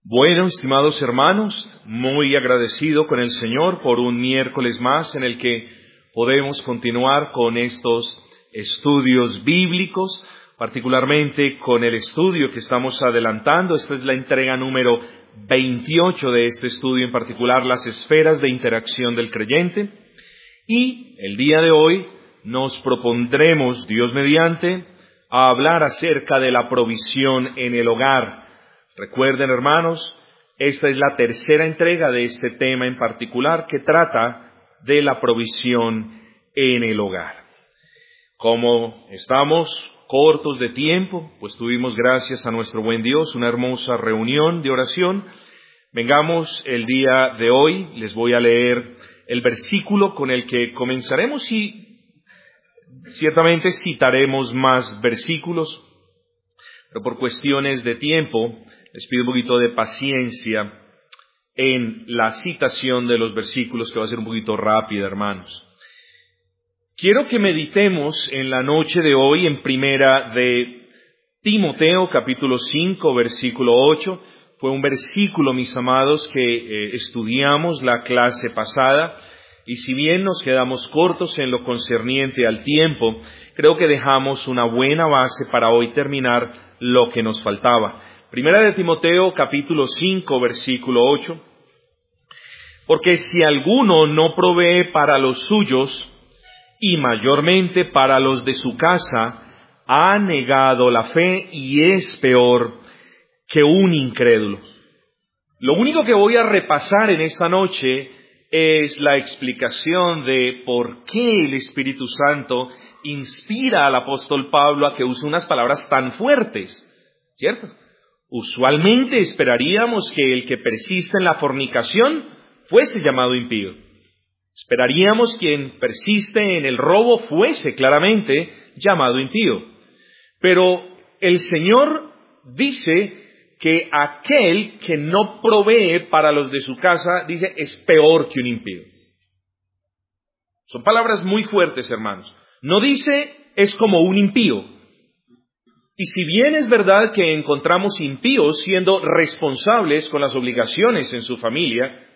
Bueno, estimados hermanos, muy agradecido con el Señor por un miércoles más en el que podemos continuar con estos estudios bíblicos, particularmente con el estudio que estamos adelantando. Esta es la entrega número 28 de este estudio, en particular las esferas de interacción del creyente. Y el día de hoy nos propondremos, Dios mediante, a hablar acerca de la provisión en el hogar. Recuerden, hermanos, esta es la tercera entrega de este tema en particular que trata de la provisión en el hogar. Como estamos cortos de tiempo, pues tuvimos, gracias a nuestro buen Dios, una hermosa reunión de oración. Vengamos el día de hoy, les voy a leer el versículo con el que comenzaremos y ciertamente citaremos más versículos, pero por cuestiones de tiempo les pido un poquito de paciencia en la citación de los versículos, que va a ser un poquito rápida, hermanos. Quiero que meditemos en la noche de hoy en primera de Timoteo, capítulo 5, versículo 8. Fue un versículo, mis amados, que estudiamos la clase pasada, y si bien nos quedamos cortos en lo concerniente al tiempo, creo que dejamos una buena base para hoy terminar lo que nos faltaba. Primera de Timoteo, capítulo 5, versículo 8. Porque si alguno no provee para los suyos, y mayormente para los de su casa, ha negado la fe y es peor que un incrédulo. Lo único que voy a repasar en esta noche es la explicación de por qué el Espíritu Santo inspira al apóstol Pablo a que use unas palabras tan fuertes, ¿cierto? Usualmente esperaríamos que el que persiste en la fornicación fuese llamado impío. Esperaríamos que quien persiste en el robo fuese claramente llamado impío. Pero el Señor dice que aquel que no provee para los de su casa, dice, es peor que un impío. Son palabras muy fuertes, hermanos. No dice, es como un impío. Y si bien es verdad que encontramos impíos siendo responsables con las obligaciones en su familia,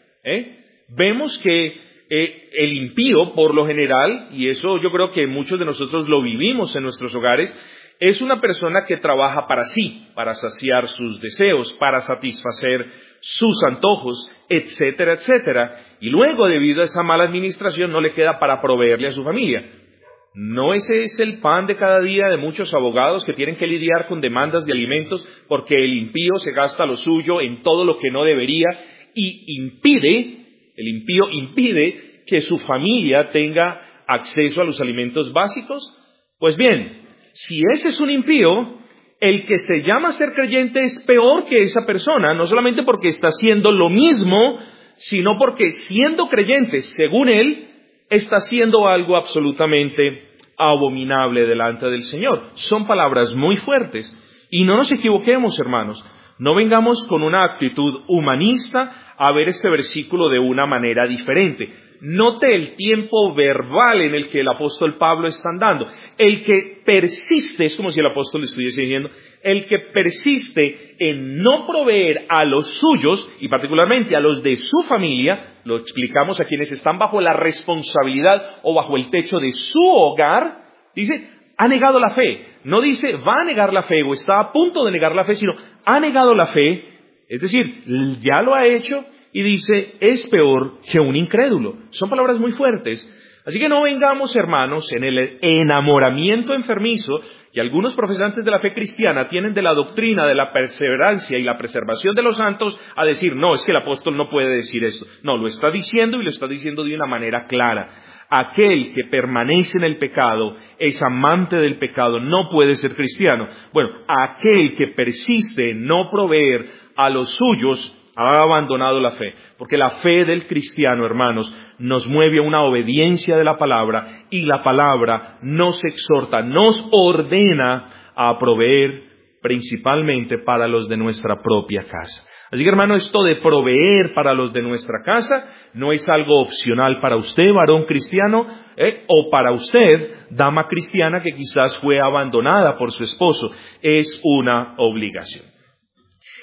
vemos que el impío, por lo general, y eso yo creo que muchos de nosotros lo vivimos en nuestros hogares, es una persona que trabaja para sí, para saciar sus deseos, para satisfacer sus antojos, etcétera, etcétera. Y luego, debido a esa mala administración, no le queda para proveerle a su familia. ¿No ese es el pan de cada día de muchos abogados que tienen que lidiar con demandas de alimentos porque el impío se gasta lo suyo en todo lo que no debería y el impío impide que su familia tenga acceso a los alimentos básicos? Pues bien, si ese es un impío, el que se llama ser creyente es peor que esa persona, no solamente porque está haciendo lo mismo, sino porque siendo creyente, según él, está haciendo algo absolutamente abominable delante del Señor. Son palabras muy fuertes. Y no nos equivoquemos, hermanos. No vengamos con una actitud humanista a ver este versículo de una manera diferente. Note el tiempo verbal en el que el apóstol Pablo está andando. El que persiste, es como si el apóstol le estuviese diciendo, el que persiste en no proveer a los suyos, y particularmente a los de su familia, lo explicamos a quienes están bajo la responsabilidad o bajo el techo de su hogar, dice, ha negado la fe. No dice, va a negar la fe o está a punto de negar la fe, sino ha negado la fe, es decir, ya lo ha hecho, y dice, es peor que un incrédulo. Son palabras muy fuertes. Así que no vengamos, hermanos, en el enamoramiento enfermizo que algunos profesantes de la fe cristiana tienen de la doctrina de la perseverancia y la preservación de los santos, a decir, no, es que el apóstol no puede decir esto. No, lo está diciendo y lo está diciendo de una manera clara. Aquel que permanece en el pecado es amante del pecado, no puede ser cristiano. Bueno, aquel que persiste en no proveer a los suyos ha abandonado la fe, porque la fe del cristiano, hermanos, nos mueve a una obediencia de la palabra, y la palabra nos exhorta, nos ordena a proveer principalmente para los de nuestra propia casa. Así que, hermano, esto de proveer para los de nuestra casa no es algo opcional para usted, varón cristiano, o para usted, dama cristiana que quizás fue abandonada por su esposo. Es una obligación.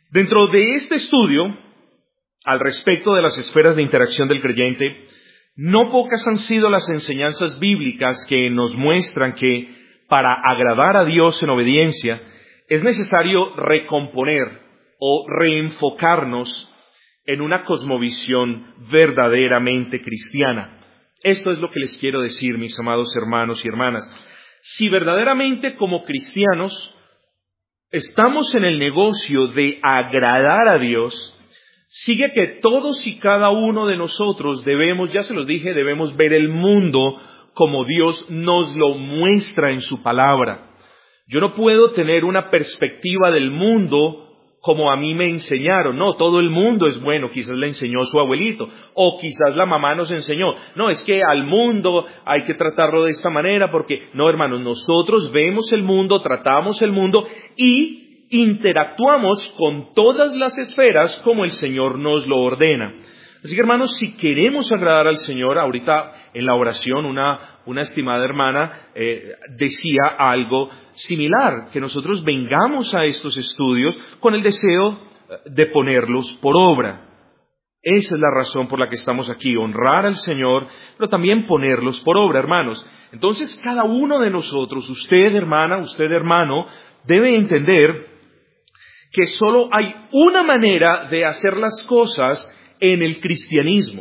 Dentro de este estudio, al respecto de las esferas de interacción del creyente, no pocas han sido las enseñanzas bíblicas que nos muestran que para agradar a Dios en obediencia es necesario recomponer o reenfocarnos en una cosmovisión verdaderamente cristiana. Esto es lo que les quiero decir, mis amados hermanos y hermanas. Si verdaderamente como cristianos estamos en el negocio de agradar a Dios, sigue que todos y cada uno de nosotros debemos, ya se los dije, debemos ver el mundo como Dios nos lo muestra en su palabra. Yo no puedo tener una perspectiva del mundo como a mí me enseñaron. No, todo el mundo es bueno, quizás le enseñó su abuelito, o quizás la mamá nos enseñó. No, es que al mundo hay que tratarlo de esta manera porque, no hermanos, nosotros vemos el mundo, tratamos el mundo y interactuamos con todas las esferas como el Señor nos lo ordena. Así que hermanos, si queremos agradar al Señor, ahorita en la oración una estimada hermana decía algo similar, que nosotros vengamos a estos estudios con el deseo de ponerlos por obra. Esa es la razón por la que estamos aquí, honrar al Señor, pero también ponerlos por obra, hermanos. Entonces cada uno de nosotros, usted hermana, usted hermano, debe entender que solo hay una manera de hacer las cosas en el cristianismo.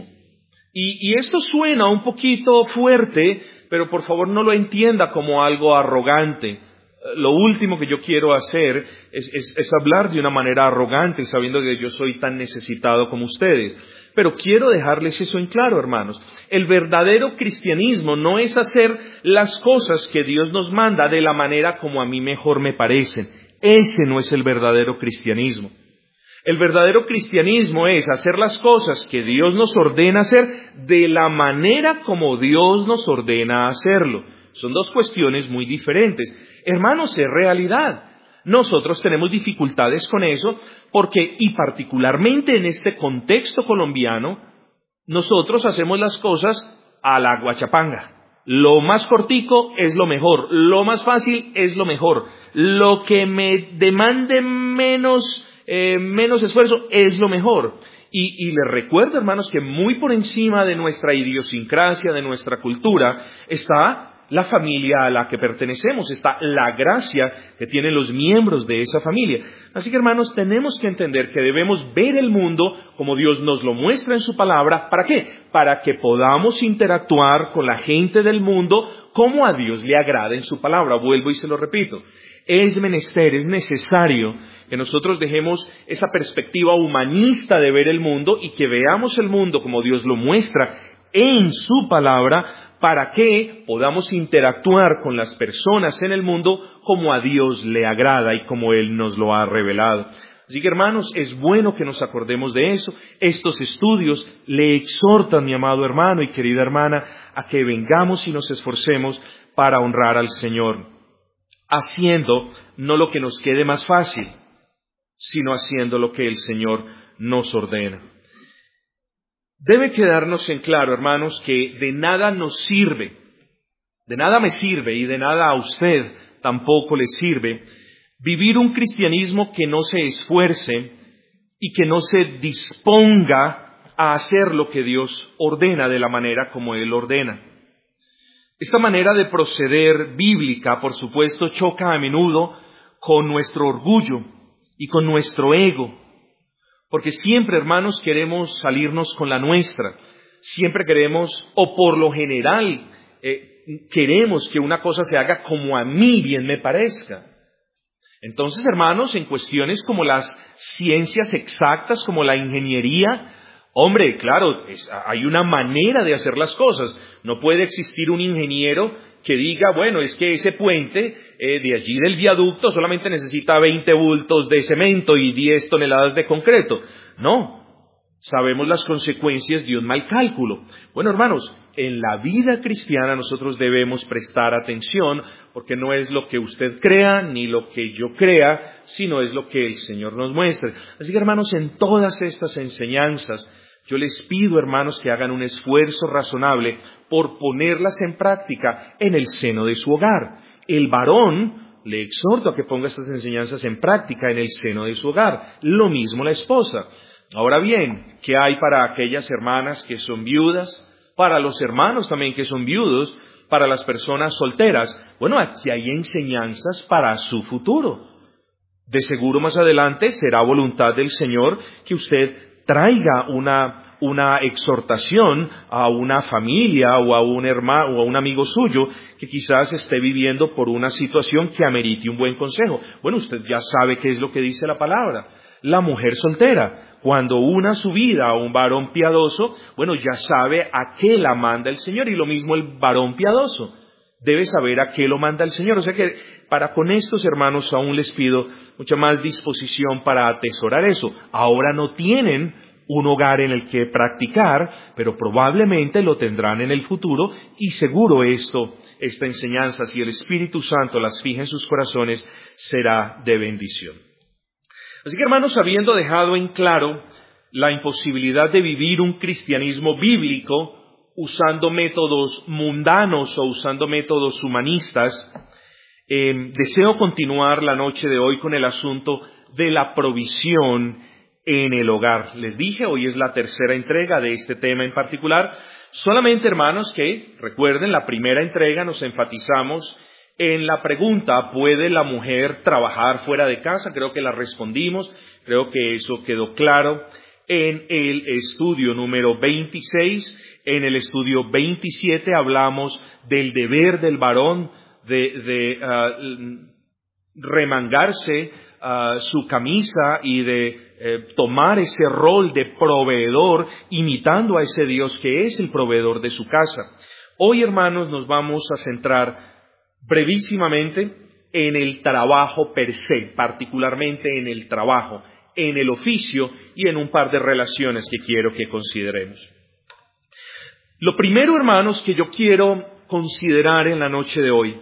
Y esto suena un poquito fuerte, pero por favor no lo entienda como algo arrogante. Lo último que yo quiero hacer es hablar de una manera arrogante, sabiendo que yo soy tan necesitado como ustedes. Pero quiero dejarles eso en claro, hermanos. El verdadero cristianismo no es hacer las cosas que Dios nos manda de la manera como a mí mejor me parecen. Ese no es el verdadero cristianismo. El verdadero cristianismo es hacer las cosas que Dios nos ordena hacer de la manera como Dios nos ordena hacerlo. Son dos cuestiones muy diferentes. Hermanos, es realidad. Nosotros tenemos dificultades con eso porque, y particularmente en este contexto colombiano, nosotros hacemos las cosas a la guachapanga. Lo más cortico es lo mejor, lo más fácil es lo mejor, lo que me demande menos esfuerzo es lo mejor. Y les recuerdo, hermanos, que muy por encima de nuestra idiosincrasia, de nuestra cultura, está la familia a la que pertenecemos, está la gracia que tienen los miembros de esa familia. Así que, hermanos, tenemos que entender que debemos ver el mundo como Dios nos lo muestra en su palabra. ¿Para qué? Para que podamos interactuar con la gente del mundo como a Dios le agrada en su palabra. Vuelvo y se lo repito. Es menester, es necesario que nosotros dejemos esa perspectiva humanista de ver el mundo y que veamos el mundo como Dios lo muestra en su palabra, para que podamos interactuar con las personas en el mundo como a Dios le agrada y como Él nos lo ha revelado. Así que, hermanos, es bueno que nos acordemos de eso. Estos estudios le exhortan, mi amado hermano y querida hermana, a que vengamos y nos esforcemos para honrar al Señor, haciendo no lo que nos quede más fácil, sino haciendo lo que el Señor nos ordena. Debe quedarnos en claro, hermanos, que de nada nos sirve, de nada me sirve y de nada a usted tampoco le sirve vivir un cristianismo que no se esfuerce y que no se disponga a hacer lo que Dios ordena de la manera como Él ordena. Esta manera de proceder bíblica, por supuesto, choca a menudo con nuestro orgullo y con nuestro ego. Porque siempre, hermanos, queremos salirnos con la nuestra. Siempre queremos, o por lo general, queremos que una cosa se haga como a mí bien me parezca. Entonces, hermanos, en cuestiones como las ciencias exactas, como la ingeniería, hombre, claro, hay una manera de hacer las cosas. No puede existir un ingeniero que diga, bueno, es que ese puente de allí del viaducto solamente necesita 20 bultos de cemento y 10 toneladas de concreto. No, sabemos las consecuencias de un mal cálculo. Bueno, hermanos, en la vida cristiana nosotros debemos prestar atención, porque no es lo que usted crea ni lo que yo crea, sino es lo que el Señor nos muestra. Así que, hermanos, en todas estas enseñanzas, yo les pido, hermanos, que hagan un esfuerzo razonable por ponerlas en práctica en el seno de su hogar. El varón, le exhorto a que ponga estas enseñanzas en práctica en el seno de su hogar. Lo mismo la esposa. Ahora bien, ¿qué hay para aquellas hermanas que son viudas? Para los hermanos también que son viudos, para las personas solteras. Bueno, aquí hay enseñanzas para su futuro. De seguro más adelante será voluntad del Señor que usted traiga una exhortación a una familia o a un hermano o a un amigo suyo que quizás esté viviendo por una situación que amerite un buen consejo. Bueno, usted ya sabe qué es lo que dice la palabra. La mujer soltera, cuando una su vida a un varón piadoso, bueno, ya sabe a qué la manda el Señor, y lo mismo el varón piadoso. Debe saber a qué lo manda el Señor. O sea que para con estos hermanos aún les pido mucha más disposición para atesorar eso. Ahora no tienen un hogar en el que practicar, pero probablemente lo tendrán en el futuro, y seguro esta enseñanza, si el Espíritu Santo las fija en sus corazones, será de bendición. Así que, hermanos, habiendo dejado en claro la imposibilidad de vivir un cristianismo bíblico usando métodos mundanos o usando métodos humanistas, deseo continuar la noche de hoy con el asunto de la provisión en el hogar. Les dije, hoy es la tercera entrega de este tema en particular. Solamente, hermanos, que recuerden, la primera entrega nos enfatizamos en la pregunta, ¿puede la mujer trabajar fuera de casa? Creo que la respondimos, creo que eso quedó claro en el estudio número 26. En el estudio 27 hablamos del deber del varón de remangarse su camisa y de tomar ese rol de proveedor, imitando a ese Dios que es el proveedor de su casa. Hoy, hermanos, nos vamos a centrar brevísimamente en el trabajo per se, particularmente en el trabajo, en el oficio y en un par de relaciones que quiero que consideremos. Lo primero, hermanos, que yo quiero considerar en la noche de hoy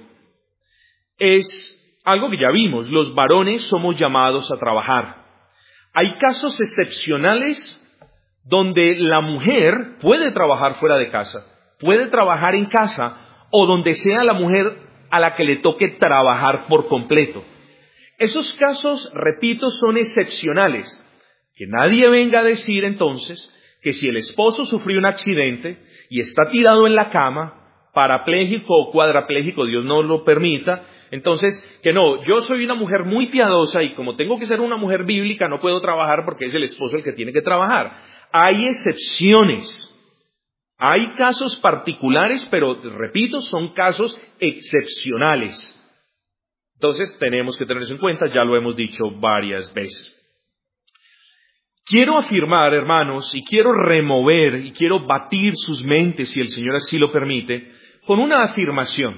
es algo que ya vimos. Los varones somos llamados a trabajar. Hay casos excepcionales donde la mujer puede trabajar fuera de casa, puede trabajar en casa, o donde sea la mujer a la que le toque trabajar por completo. Esos casos, repito, son excepcionales. Que nadie venga a decir entonces que si el esposo sufrió un accidente y está tirado en la cama, parapléjico o cuadrapléjico, Dios no lo permita, entonces que no, yo soy una mujer muy piadosa y como tengo que ser una mujer bíblica no puedo trabajar porque es el esposo el que tiene que trabajar. Hay excepciones. Hay casos particulares, pero repito, son casos excepcionales. Entonces tenemos que tener eso en cuenta, ya lo hemos dicho varias veces. Quiero afirmar, hermanos, y quiero remover y quiero batir sus mentes, si el Señor así lo permite, con una afirmación.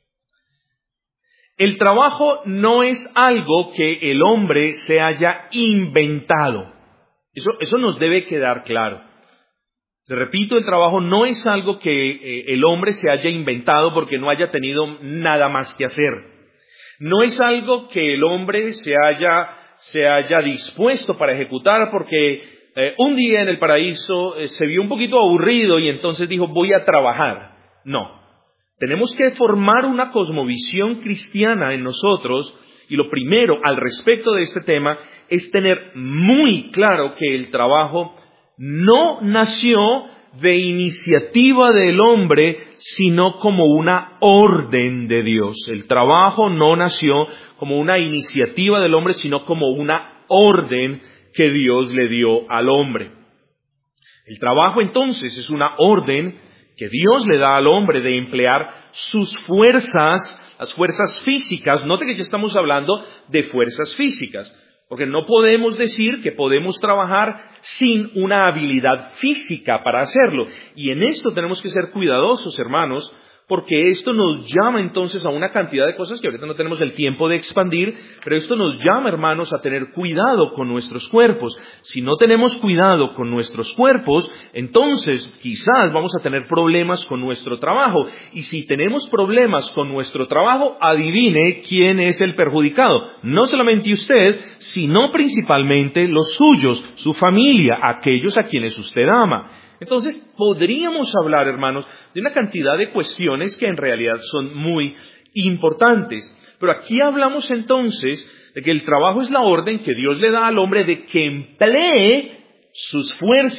El trabajo no es algo que el hombre se haya inventado. Eso nos debe quedar claro. Repito, el trabajo no es algo que el hombre se haya inventado porque no haya tenido nada más que hacer. No es algo que el hombre se haya dispuesto para ejecutar porque un día en el paraíso se vio un poquito aburrido y entonces dijo voy a trabajar. No. Tenemos que formar una cosmovisión cristiana en nosotros, y lo primero al respecto de este tema es tener muy claro que el trabajo no nació de iniciativa del hombre, sino como una orden de Dios. El trabajo no nació como una iniciativa del hombre, sino como una orden que Dios le dio al hombre. El trabajo entonces es una orden que Dios le da al hombre de emplear sus fuerzas, las fuerzas físicas. Note que ya estamos hablando de fuerzas físicas. Porque no podemos decir que podemos trabajar sin una habilidad física para hacerlo. Y en esto tenemos que ser cuidadosos, hermanos, porque esto nos llama entonces a una cantidad de cosas que ahorita no tenemos el tiempo de expandir, pero esto nos llama, hermanos, a tener cuidado con nuestros cuerpos. Si no tenemos cuidado con nuestros cuerpos, entonces quizás vamos a tener problemas con nuestro trabajo. Y si tenemos problemas con nuestro trabajo, adivine quién es el perjudicado. No solamente usted, sino principalmente los suyos, su familia, aquellos a quienes usted ama. Entonces, podríamos hablar, hermanos, de una cantidad de cuestiones que en realidad son muy importantes. Pero aquí hablamos entonces de que el trabajo es la orden que Dios le da al hombre de que emplee sus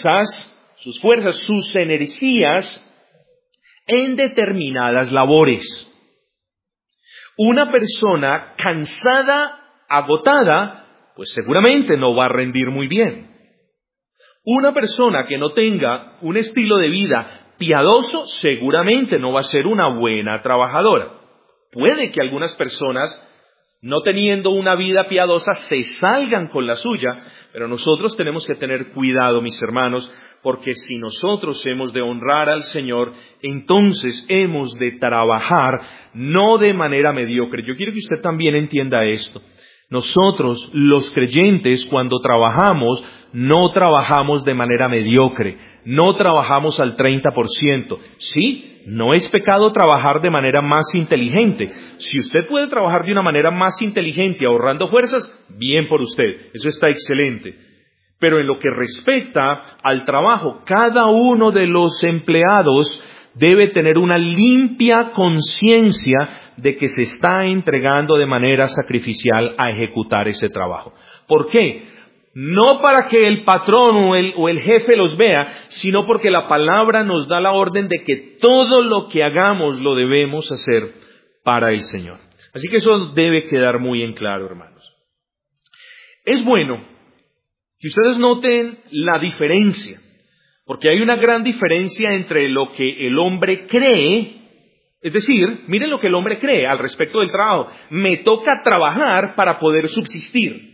energías en determinadas labores. Una persona cansada, agotada, pues seguramente no va a rendir muy bien. Una persona que no tenga un estilo de vida piadoso, seguramente no va a ser una buena trabajadora. Puede que algunas personas, no teniendo una vida piadosa, se salgan con la suya, pero nosotros tenemos que tener cuidado, mis hermanos, porque si nosotros hemos de honrar al Señor, entonces hemos de trabajar no de manera mediocre. Yo quiero que usted también entienda esto. Nosotros, los creyentes, cuando trabajamos, no trabajamos de manera mediocre, no trabajamos al 30%. Sí, no es pecado trabajar de manera más inteligente. Si usted puede trabajar de una manera más inteligente ahorrando fuerzas, bien por usted, eso está excelente. Pero en lo que respecta al trabajo, cada uno de los empleados debe tener una limpia conciencia de que se está entregando de manera sacrificial a ejecutar ese trabajo. ¿Por qué? No para que el patrón o el jefe los vea, sino porque la palabra nos da la orden de que todo lo que hagamos lo debemos hacer para el Señor. Así que eso debe quedar muy en claro, hermanos. Es bueno que ustedes noten la diferencia, porque hay una gran diferencia entre lo que el hombre cree. Es decir, miren lo que el hombre cree al respecto del trabajo. Me toca trabajar para poder subsistir.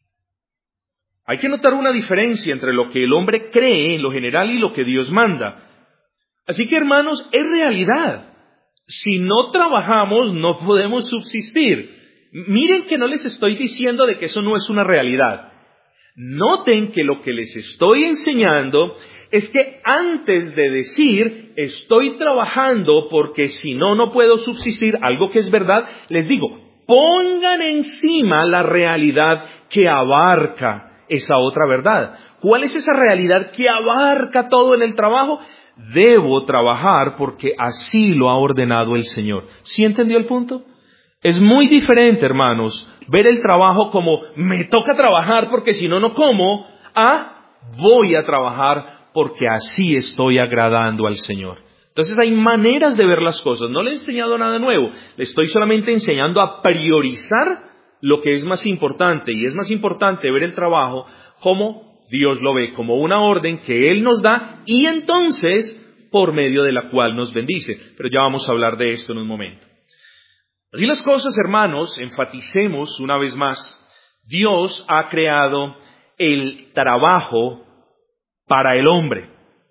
Hay que notar una diferencia entre lo que el hombre cree en lo general y lo que Dios manda. Así que, hermanos, es realidad. Si no trabajamos, no podemos subsistir. Miren que no les estoy diciendo de que eso no es una realidad. Noten que lo que les estoy enseñando es que antes de decir estoy trabajando porque si no, no puedo subsistir, algo que es verdad, les digo, pongan encima la realidad que abarca esa otra verdad. ¿Cuál es esa realidad que abarca todo en el trabajo? Debo trabajar porque así lo ha ordenado el Señor. ¿Sí entendió el punto? Es muy diferente, hermanos, ver el trabajo como me toca trabajar porque si no, no como, a voy a trabajar porque así estoy agradando al Señor. Entonces hay maneras de ver las cosas. No le he enseñado nada nuevo. Le estoy solamente enseñando a priorizar lo que es más importante. Y es más importante ver el trabajo como Dios lo ve, como una orden que Él nos da y entonces por medio de la cual nos bendice. Pero ya vamos a hablar de esto en un momento. Así las cosas, hermanos, enfaticemos una vez más. Dios ha creado el trabajo para el hombre.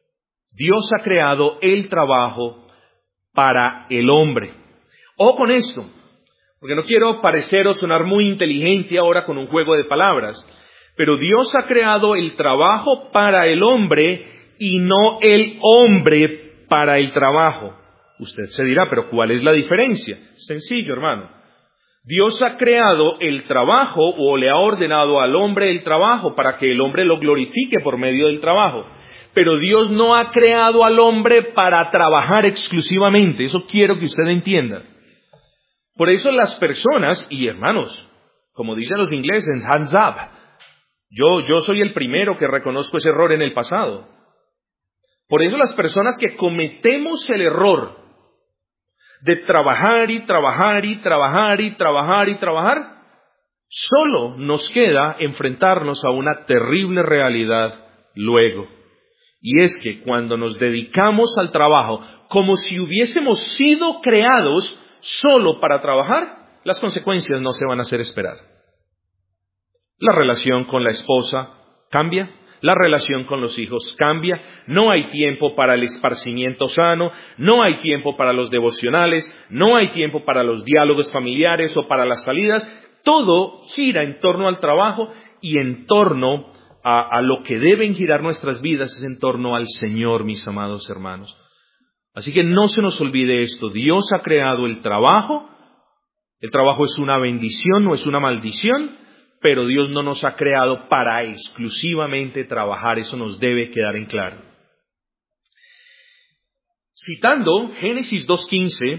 Dios ha creado el trabajo para el hombre. Ojo con esto, porque no quiero parecer o sonar muy inteligente ahora con un juego de palabras, pero Dios ha creado el trabajo para el hombre y no el hombre para el trabajo. Usted se dirá, pero ¿cuál es la diferencia? Sencillo, hermano. Dios ha creado el trabajo o le ha ordenado al hombre el trabajo para que el hombre lo glorifique por medio del trabajo. Pero Dios no ha creado al hombre para trabajar exclusivamente. Eso quiero que usted entienda. Por eso las personas, y hermanos, como dicen los ingleses, hands up. Yo soy el primero que reconozco ese error en el pasado. Por eso las personas que cometemos el error de trabajar y trabajar y trabajar y trabajar y trabajar, solo nos queda enfrentarnos a una terrible realidad luego. Y es que cuando nos dedicamos al trabajo como si hubiésemos sido creados solo para trabajar, las consecuencias no se van a hacer esperar. La relación con la esposa cambia. La relación con los hijos cambia, no hay tiempo para el esparcimiento sano, no hay tiempo para los devocionales, no hay tiempo para los diálogos familiares o para las salidas. Todo gira en torno al trabajo y en torno a lo que deben girar nuestras vidas, es en torno al Señor, mis amados hermanos. Así que no se nos olvide esto, Dios ha creado el trabajo es una bendición, no es una maldición. Pero Dios no nos ha creado para exclusivamente trabajar, eso nos debe quedar en claro. Citando Génesis 2:15,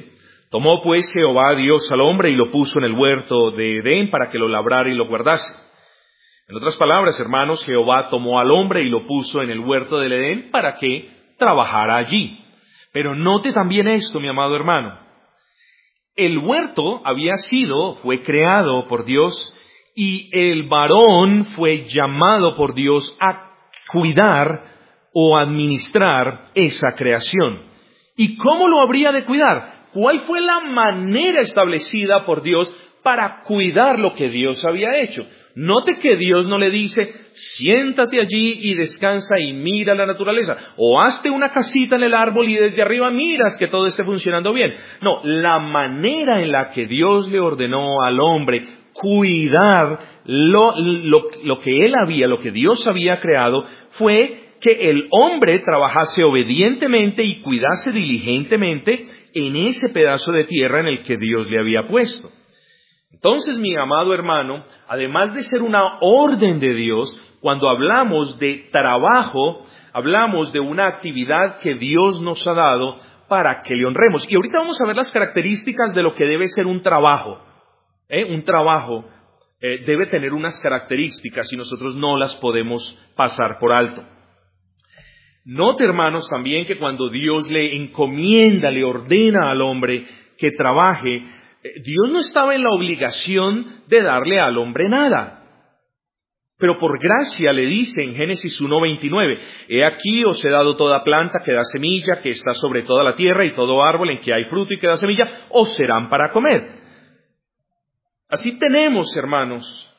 Tomó pues Jehová Dios al hombre y lo puso en el huerto de Edén para que lo labrara y lo guardase. En otras palabras, hermanos, Jehová tomó al hombre y lo puso en el huerto del Edén para que trabajara allí. Pero note también esto, mi amado hermano. El huerto fue creado por Dios y el varón fue llamado por Dios a cuidar o administrar esa creación. ¿Y cómo lo habría de cuidar? ¿Cuál fue la manera establecida por Dios para cuidar lo que Dios había hecho? Note que Dios no le dice, siéntate allí y descansa y mira la naturaleza, o hazte una casita en el árbol y desde arriba miras que todo esté funcionando bien. No, la manera en la que Dios le ordenó al hombre cuidar lo que Dios había creado, fue que el hombre trabajase obedientemente y cuidase diligentemente en ese pedazo de tierra en el que Dios le había puesto. Entonces, mi amado hermano, además de ser una orden de Dios, cuando hablamos de trabajo, hablamos de una actividad que Dios nos ha dado para que le honremos. Y ahorita vamos a ver las características de lo que debe ser un trabajo. Un trabajo debe tener unas características y nosotros no las podemos pasar por alto. Note, hermanos, también que cuando Dios le encomienda, le ordena al hombre que trabaje, Dios no estaba en la obligación de darle al hombre nada. Pero por gracia le dice en Génesis 1:29, he aquí os he dado toda planta que da semilla, que está sobre toda la tierra, y todo árbol en que hay fruto y que da semilla, os serán para comer. Así tenemos, hermanos,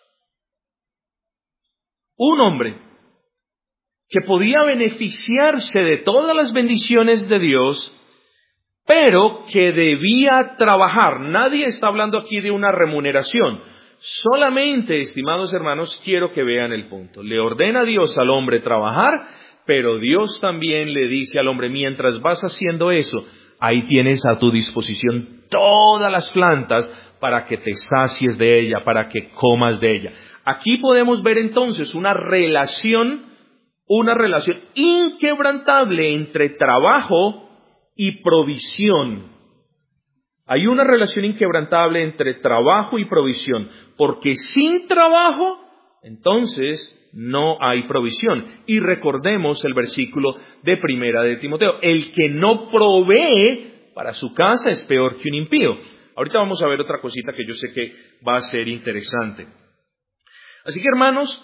un hombre que podía beneficiarse de todas las bendiciones de Dios, pero que debía trabajar. Nadie está hablando aquí de una remuneración. Solamente, estimados hermanos, quiero que vean el punto. Le ordena Dios al hombre trabajar, pero Dios también le dice al hombre, mientras vas haciendo eso, ahí tienes a tu disposición todas las plantas para que te sacies de ella, para que comas de ella. Aquí podemos ver entonces una relación inquebrantable entre trabajo y provisión. Hay una relación inquebrantable entre trabajo y provisión, porque sin trabajo, entonces, no hay provisión. Y recordemos el versículo de Primera de Timoteo, el que no provee para su casa es peor que un impío. Ahorita vamos a ver otra cosita que yo sé que va a ser interesante. Así que, hermanos,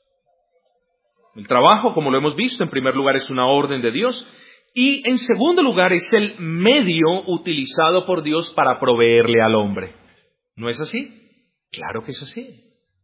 el trabajo, como lo hemos visto, en primer lugar es una orden de Dios. Y en segundo lugar es el medio utilizado por Dios para proveerle al hombre. ¿No es así? Claro que es así.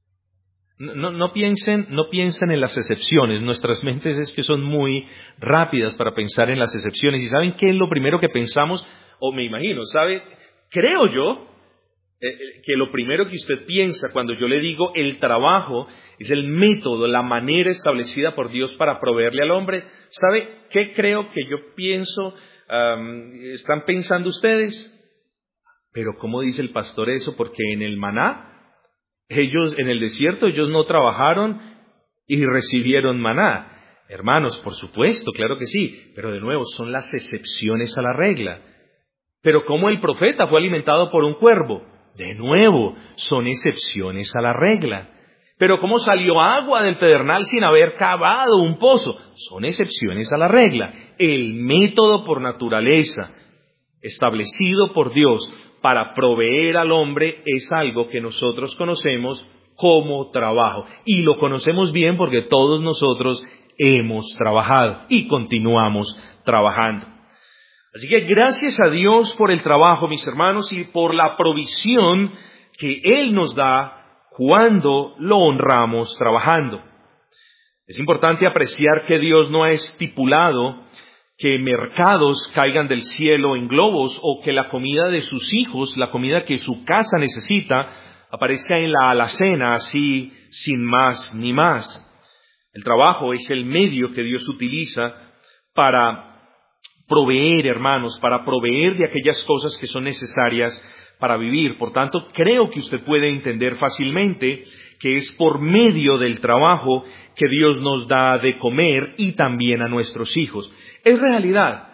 No piensen en las excepciones. Nuestras mentes es que son muy rápidas para pensar en las excepciones. ¿Y saben qué es lo primero que pensamos? O me imagino, creo yo que lo primero que usted piensa cuando yo le digo el trabajo es el método, la manera establecida por Dios para proveerle al hombre. ¿Sabe qué creo que yo pienso? ¿Están pensando ustedes? Pero ¿cómo dice el pastor eso? Porque en el maná, en el desierto, ellos no trabajaron y recibieron maná. Hermanos, por supuesto, claro que sí, pero de nuevo son las excepciones a la regla. Pero ¿cómo el profeta fue alimentado por un cuervo? De nuevo, son excepciones a la regla. Pero ¿cómo salió agua del pedernal sin haber cavado un pozo? Son excepciones a la regla. El método por naturaleza establecido por Dios para proveer al hombre es algo que nosotros conocemos como trabajo. Y lo conocemos bien porque todos nosotros hemos trabajado y continuamos trabajando. Así que gracias a Dios por el trabajo, mis hermanos, y por la provisión que Él nos da cuando lo honramos trabajando. Es importante apreciar que Dios no ha estipulado que mercados caigan del cielo en globos o que la comida de sus hijos, la comida que su casa necesita, aparezca en la alacena así sin más ni más. El trabajo es el medio que Dios utiliza para proveer, hermanos, para proveer de aquellas cosas que son necesarias para vivir. Por tanto, creo que usted puede entender fácilmente que es por medio del trabajo que Dios nos da de comer y también a nuestros hijos. Es realidad.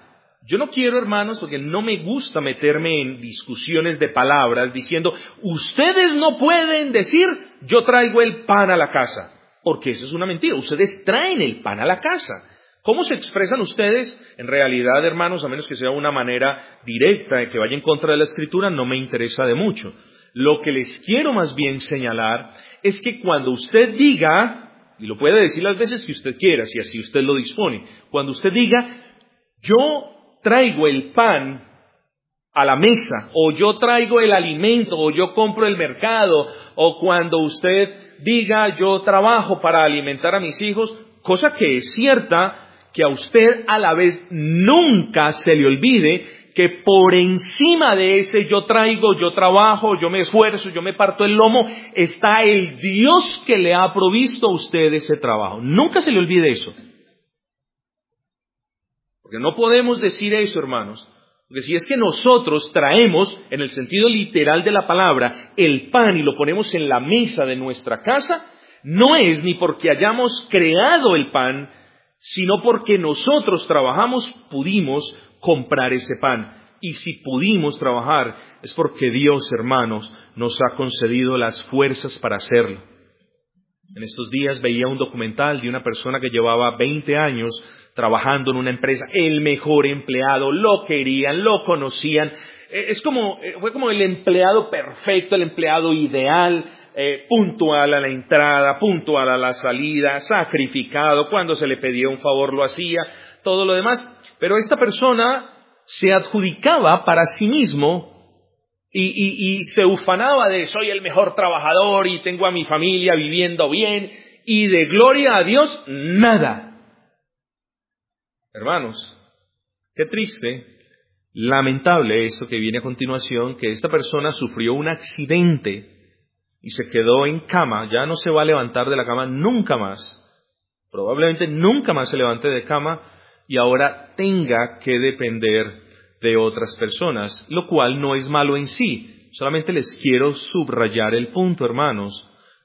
Yo no quiero, hermanos, porque no me gusta meterme en discusiones de palabras diciendo, ustedes no pueden decir, yo traigo el pan a la casa, porque eso es una mentira. Ustedes traen el pan a la casa. ¿Cómo se expresan ustedes? En realidad, hermanos, a menos que sea una manera directa de que vaya en contra de la Escritura, no me interesa de mucho. Lo que les quiero más bien señalar es que cuando usted diga, y lo puede decir las veces que usted quiera, si así usted lo dispone, cuando usted diga, yo traigo el pan a la mesa, o yo traigo el alimento, o yo compro el mercado, o cuando usted diga, yo trabajo para alimentar a mis hijos, cosa que es cierta, que a usted a la vez nunca se le olvide que por encima de ese yo traigo, yo trabajo, yo me esfuerzo, yo me parto el lomo, está el Dios que le ha provisto a usted ese trabajo. Nunca se le olvide eso. Porque no podemos decir eso, hermanos. Porque si es que nosotros traemos, en el sentido literal de la palabra, el pan y lo ponemos en la mesa de nuestra casa, no es ni porque hayamos creado el pan, sino porque nosotros trabajamos, pudimos comprar ese pan. Y si pudimos trabajar, es porque Dios, hermanos, nos ha concedido las fuerzas para hacerlo. En estos días veía un documental de una persona que llevaba 20 años trabajando en una empresa, el mejor empleado, lo querían, lo conocían. Fue como el empleado perfecto, el empleado ideal, puntual a la entrada, puntual a la salida, sacrificado, cuando se le pedía un favor lo hacía, todo lo demás. Pero esta persona se adjudicaba para sí mismo y se ufanaba de soy el mejor trabajador y tengo a mi familia viviendo bien, y de gloria a Dios, nada. Hermanos, qué triste, lamentable esto que viene a continuación, que esta persona sufrió un accidente y se quedó en cama, ya no se va a levantar de la cama nunca más. Probablemente nunca más se levante de cama y ahora tenga que depender de otras personas, lo cual no es malo en sí. Solamente les quiero subrayar el punto, hermanos.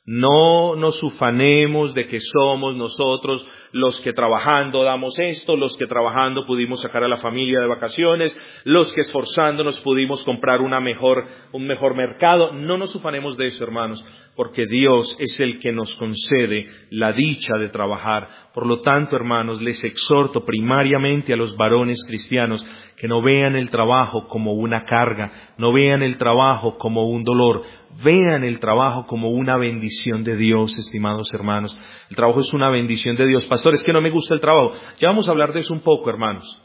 No nos ufanemos de que somos nosotros los que trabajando damos esto, los que trabajando pudimos sacar a la familia de vacaciones, los que esforzándonos pudimos comprar un mejor mercado. No nos ufanemos de eso, hermanos, porque Dios es el que nos concede la dicha de trabajar. Por lo tanto, hermanos, les exhorto primariamente a los varones cristianos que no vean el trabajo como una carga, no vean el trabajo como un dolor, vean el trabajo como una bendición de Dios, estimados hermanos. El trabajo es una bendición de Dios. Pastor, es que no me gusta el trabajo. Ya vamos a hablar de eso un poco, hermanos.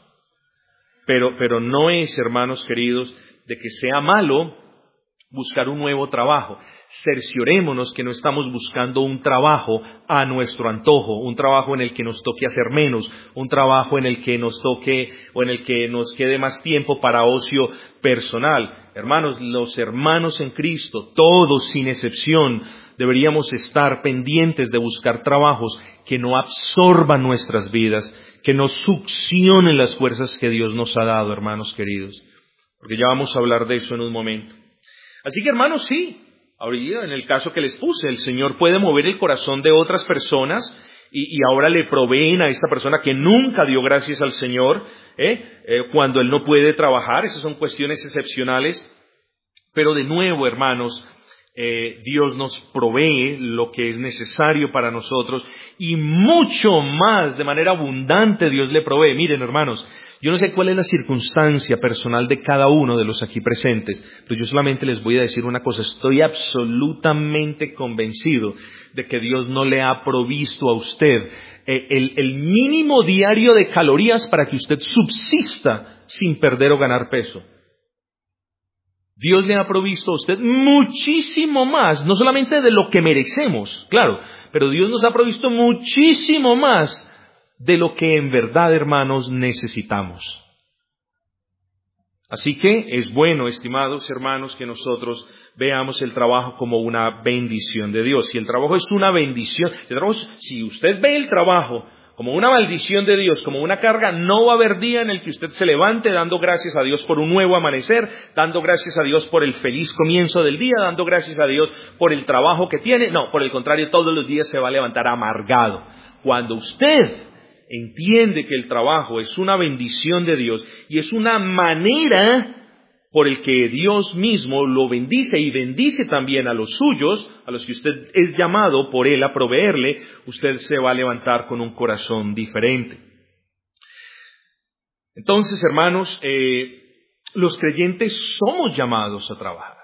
Pero no es, hermanos queridos, de que sea malo buscar un nuevo trabajo. Cerciorémonos que no estamos buscando un trabajo a nuestro antojo, un trabajo en el que nos toque hacer menos, un trabajo en el que nos toque o en el que nos quede más tiempo para ocio personal. Hermanos, los hermanos en Cristo, todos sin excepción, deberíamos estar pendientes de buscar trabajos que no absorban nuestras vidas, que no succionen las fuerzas que Dios nos ha dado, hermanos queridos. Porque ya vamos a hablar de eso en un momento. Así que, hermanos, sí, ahorita en el caso que les puse, el Señor puede mover el corazón de otras personas y ahora le proveen a esta persona que nunca dio gracias al Señor, cuando Él no puede trabajar. Esas son cuestiones excepcionales. Pero de nuevo, hermanos, Dios nos provee lo que es necesario para nosotros y mucho más, de manera abundante, Dios le provee. Miren, hermanos, yo no sé cuál es la circunstancia personal de cada uno de los aquí presentes, pero yo solamente les voy a decir una cosa. Estoy absolutamente convencido de que Dios no le ha provisto a usted el mínimo diario de calorías para que usted subsista sin perder o ganar peso. Dios le ha provisto a usted muchísimo más, no solamente de lo que merecemos, claro, pero Dios nos ha provisto muchísimo más de lo que en verdad, hermanos, necesitamos. Así que es bueno, estimados hermanos, que nosotros veamos el trabajo como una bendición de Dios. Si el trabajo es una bendición, si usted ve el trabajo como una maldición de Dios, como una carga, no va a haber día en el que usted se levante dando gracias a Dios por un nuevo amanecer, dando gracias a Dios por el feliz comienzo del día, dando gracias a Dios por el trabajo que tiene. No, por el contrario, todos los días se va a levantar amargado. Cuando usted entiende que el trabajo es una bendición de Dios y es una manera por el que Dios mismo lo bendice y bendice también a los suyos, a los que usted es llamado por Él a proveerle, usted se va a levantar con un corazón diferente. Entonces, hermanos, los creyentes somos llamados a trabajar.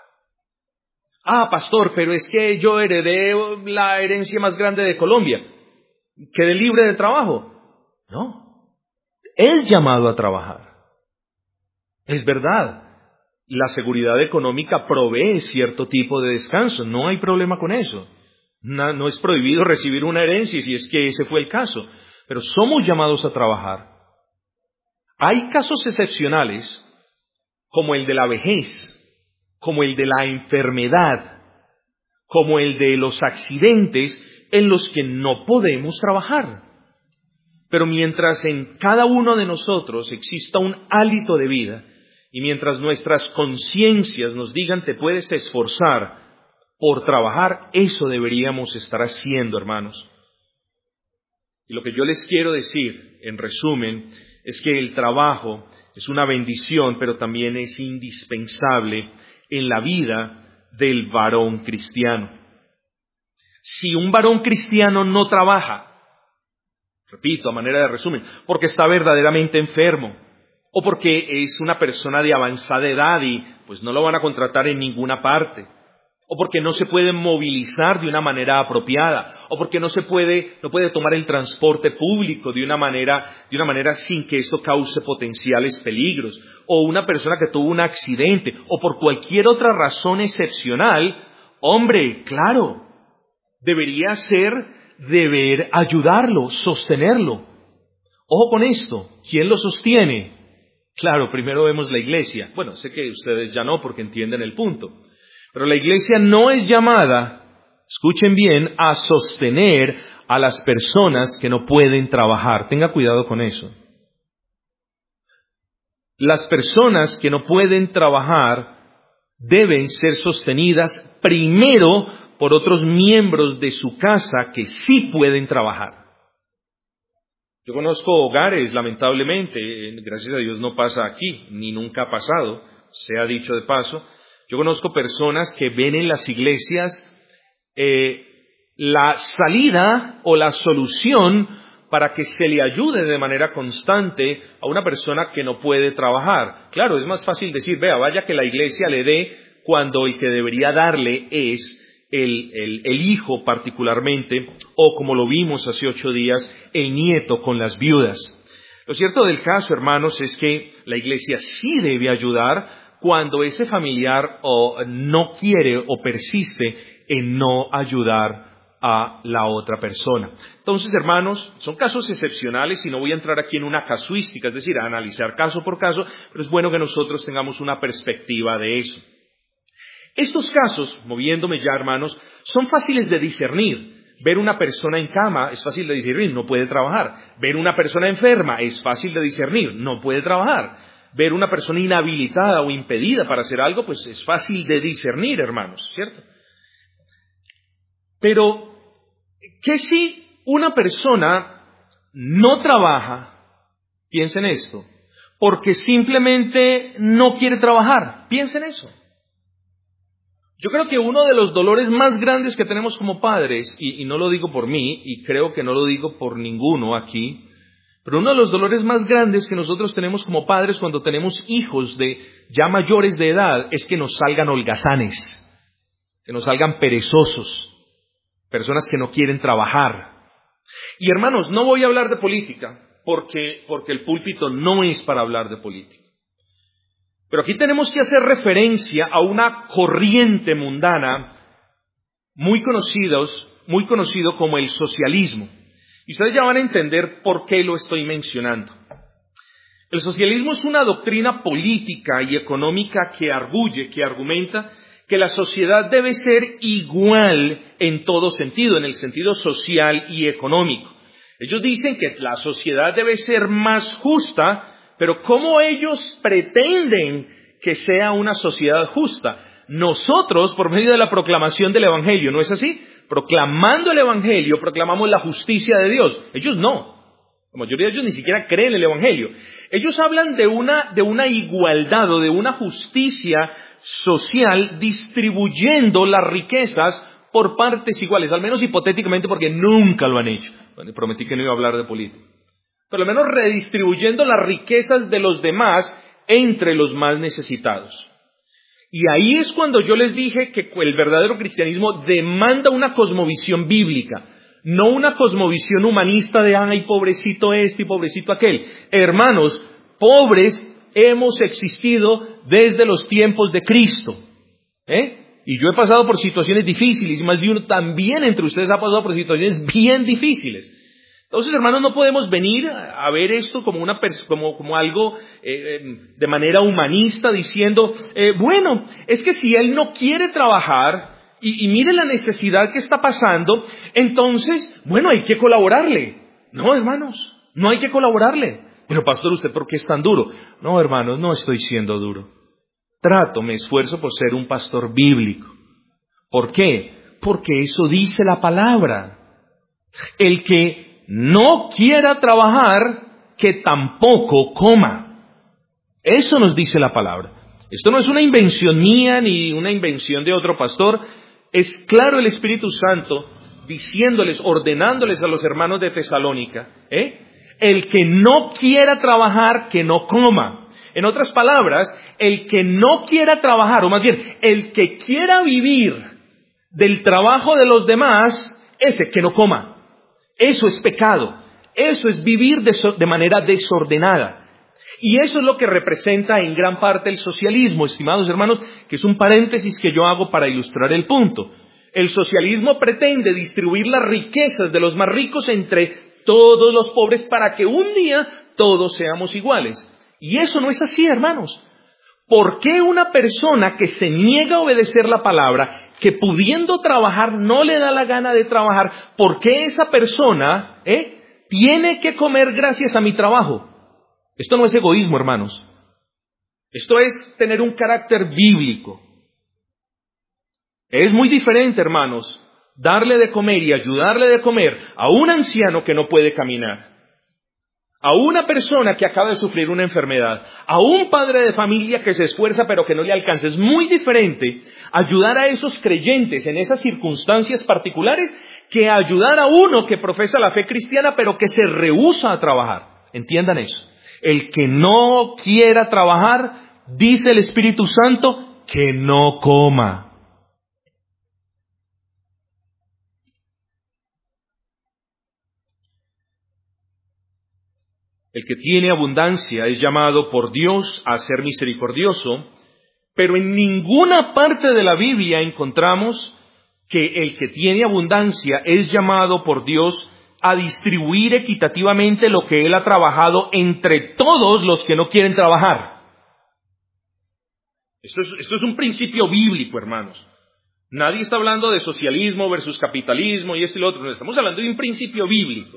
Pastor, pero es que yo heredé la herencia más grande de Colombia. ¿Quedé libre de trabajo? No. Es llamado a trabajar. Es verdad. La seguridad económica provee cierto tipo de descanso. No hay problema con eso. No es prohibido recibir una herencia si es que ese fue el caso. Pero somos llamados a trabajar. Hay casos excepcionales, como el de la vejez, como el de la enfermedad, como el de los accidentes, en los que no podemos trabajar. Pero mientras en cada uno de nosotros exista un hálito de vida, y mientras nuestras conciencias nos digan te puedes esforzar por trabajar, eso deberíamos estar haciendo, hermanos. Y lo que yo les quiero decir, en resumen, es que el trabajo es una bendición, pero también es indispensable en la vida del varón cristiano. Si un varón cristiano no trabaja, repito, a manera de resumen, porque está verdaderamente enfermo, o porque es una persona de avanzada edad y pues no lo van a contratar en ninguna parte, o porque no se puede movilizar de una manera apropiada, o porque no puede tomar el transporte público de una manera sin que esto cause potenciales peligros, o una persona que tuvo un accidente, o por cualquier otra razón excepcional, hombre, claro, debería ser deber ayudarlo, sostenerlo. Ojo con esto, ¿quién lo sostiene? Claro, primero vemos la iglesia. Bueno, sé que ustedes ya no porque entienden el punto. Pero la iglesia no es llamada, escuchen bien, a sostener a las personas que no pueden trabajar. Tenga cuidado con eso. Las personas que no pueden trabajar deben ser sostenidas primero por otros miembros de su casa que sí pueden trabajar. Yo conozco hogares, lamentablemente, gracias a Dios no pasa aquí, ni nunca ha pasado, sea dicho de paso. Yo conozco personas que ven en las iglesias la salida o la solución para que se le ayude de manera constante a una persona que no puede trabajar. Claro, es más fácil decir, vaya que la iglesia le dé cuando el que debería darle es el hijo particularmente, o como lo vimos hace 8 días, el nieto con las viudas. Lo cierto del caso, hermanos, es que la iglesia sí debe ayudar cuando ese familiar no quiere o persiste en no ayudar a la otra persona. Entonces, hermanos, son casos excepcionales y no voy a entrar aquí en una casuística, es decir, a analizar caso por caso, pero es bueno que nosotros tengamos una perspectiva de eso. Estos casos, moviéndome ya, hermanos, son fáciles de discernir. Ver una persona en cama es fácil de discernir, no puede trabajar. Ver una persona enferma es fácil de discernir, no puede trabajar. Ver una persona inhabilitada o impedida para hacer algo, pues es fácil de discernir, hermanos, ¿cierto? Pero, ¿qué si una persona no trabaja? Piensen esto, porque simplemente no quiere trabajar. Piensen eso. Yo creo que uno de los dolores más grandes que tenemos como padres, y no lo digo por mí, y creo que no lo digo por ninguno aquí, pero uno de los dolores más grandes que nosotros tenemos como padres cuando tenemos hijos ya mayores de edad es que nos salgan holgazanes, que nos salgan perezosos, personas que no quieren trabajar. Y hermanos, no voy a hablar de política, porque el púlpito no es para hablar de política. Pero aquí tenemos que hacer referencia a una corriente mundana muy conocido como el socialismo. Y ustedes ya van a entender por qué lo estoy mencionando. El socialismo es una doctrina política y económica que argumenta que la sociedad debe ser igual en todo sentido, en el sentido social y económico. Ellos dicen que la sociedad debe ser más justa, pero ¿cómo ellos pretenden que sea una sociedad justa? Nosotros, por medio de la proclamación del Evangelio, ¿no es así? Proclamando el Evangelio, proclamamos la justicia de Dios. Ellos no. La mayoría de ellos ni siquiera creen el Evangelio. Ellos hablan de una igualdad o de una justicia social distribuyendo las riquezas por partes iguales, al menos hipotéticamente porque nunca lo han hecho. Bueno, prometí que no iba a hablar de política. Pero al menos redistribuyendo las riquezas de los demás entre los más necesitados. Y ahí es cuando yo les dije que el verdadero cristianismo demanda una cosmovisión bíblica, no una cosmovisión humanista de, ay, pobrecito este y pobrecito aquel. Hermanos, pobres hemos existido desde los tiempos de Cristo. Y yo he pasado por situaciones difíciles, y más de uno también entre ustedes ha pasado por situaciones bien difíciles. Entonces, hermanos, no podemos venir a ver esto como algo de manera humanista diciendo, bueno, es que si él no quiere trabajar y mire la necesidad que está pasando, entonces, bueno, hay que colaborarle. No, hermanos, no hay que colaborarle. Pero pastor, ¿usted por qué es tan duro? No, hermanos, no estoy siendo duro. Me esfuerzo por ser un pastor bíblico. ¿Por qué? Porque eso dice la palabra. El que no quiera trabajar, que tampoco coma. Eso nos dice la palabra. Esto no es una invención mía ni una invención de otro pastor. Es claro el Espíritu Santo diciéndoles, ordenándoles a los hermanos de Tesalónica, el que no quiera trabajar, que no coma. En otras palabras, el que no quiera trabajar, o más bien, el que quiera vivir del trabajo de los demás, ese que no coma. Eso es pecado. Eso es vivir de manera desordenada. Y eso es lo que representa en gran parte el socialismo, estimados hermanos, que es un paréntesis que yo hago para ilustrar el punto. El socialismo pretende distribuir las riquezas de los más ricos entre todos los pobres para que un día todos seamos iguales. Y eso no es así, hermanos. ¿Por qué una persona que se niega a obedecer la palabra, que pudiendo trabajar no le da la gana de trabajar, por qué esa persona tiene que comer gracias a mi trabajo? Esto no es egoísmo, hermanos. Esto es tener un carácter bíblico. Es muy diferente, hermanos, darle de comer y ayudarle de comer a un anciano que no puede caminar, a una persona que acaba de sufrir una enfermedad, a un padre de familia que se esfuerza pero que no le alcanza. Es muy diferente ayudar a esos creyentes en esas circunstancias particulares que ayudar a uno que profesa la fe cristiana pero que se rehúsa a trabajar. Entiendan eso. El que no quiera trabajar, dice el Espíritu Santo, que no coma. El que tiene abundancia es llamado por Dios a ser misericordioso, pero en ninguna parte de la Biblia encontramos que el que tiene abundancia es llamado por Dios a distribuir equitativamente lo que él ha trabajado entre todos los que no quieren trabajar. Esto es un principio bíblico, hermanos. Nadie está hablando de socialismo versus capitalismo y esto y lo otro. No, estamos hablando de un principio bíblico.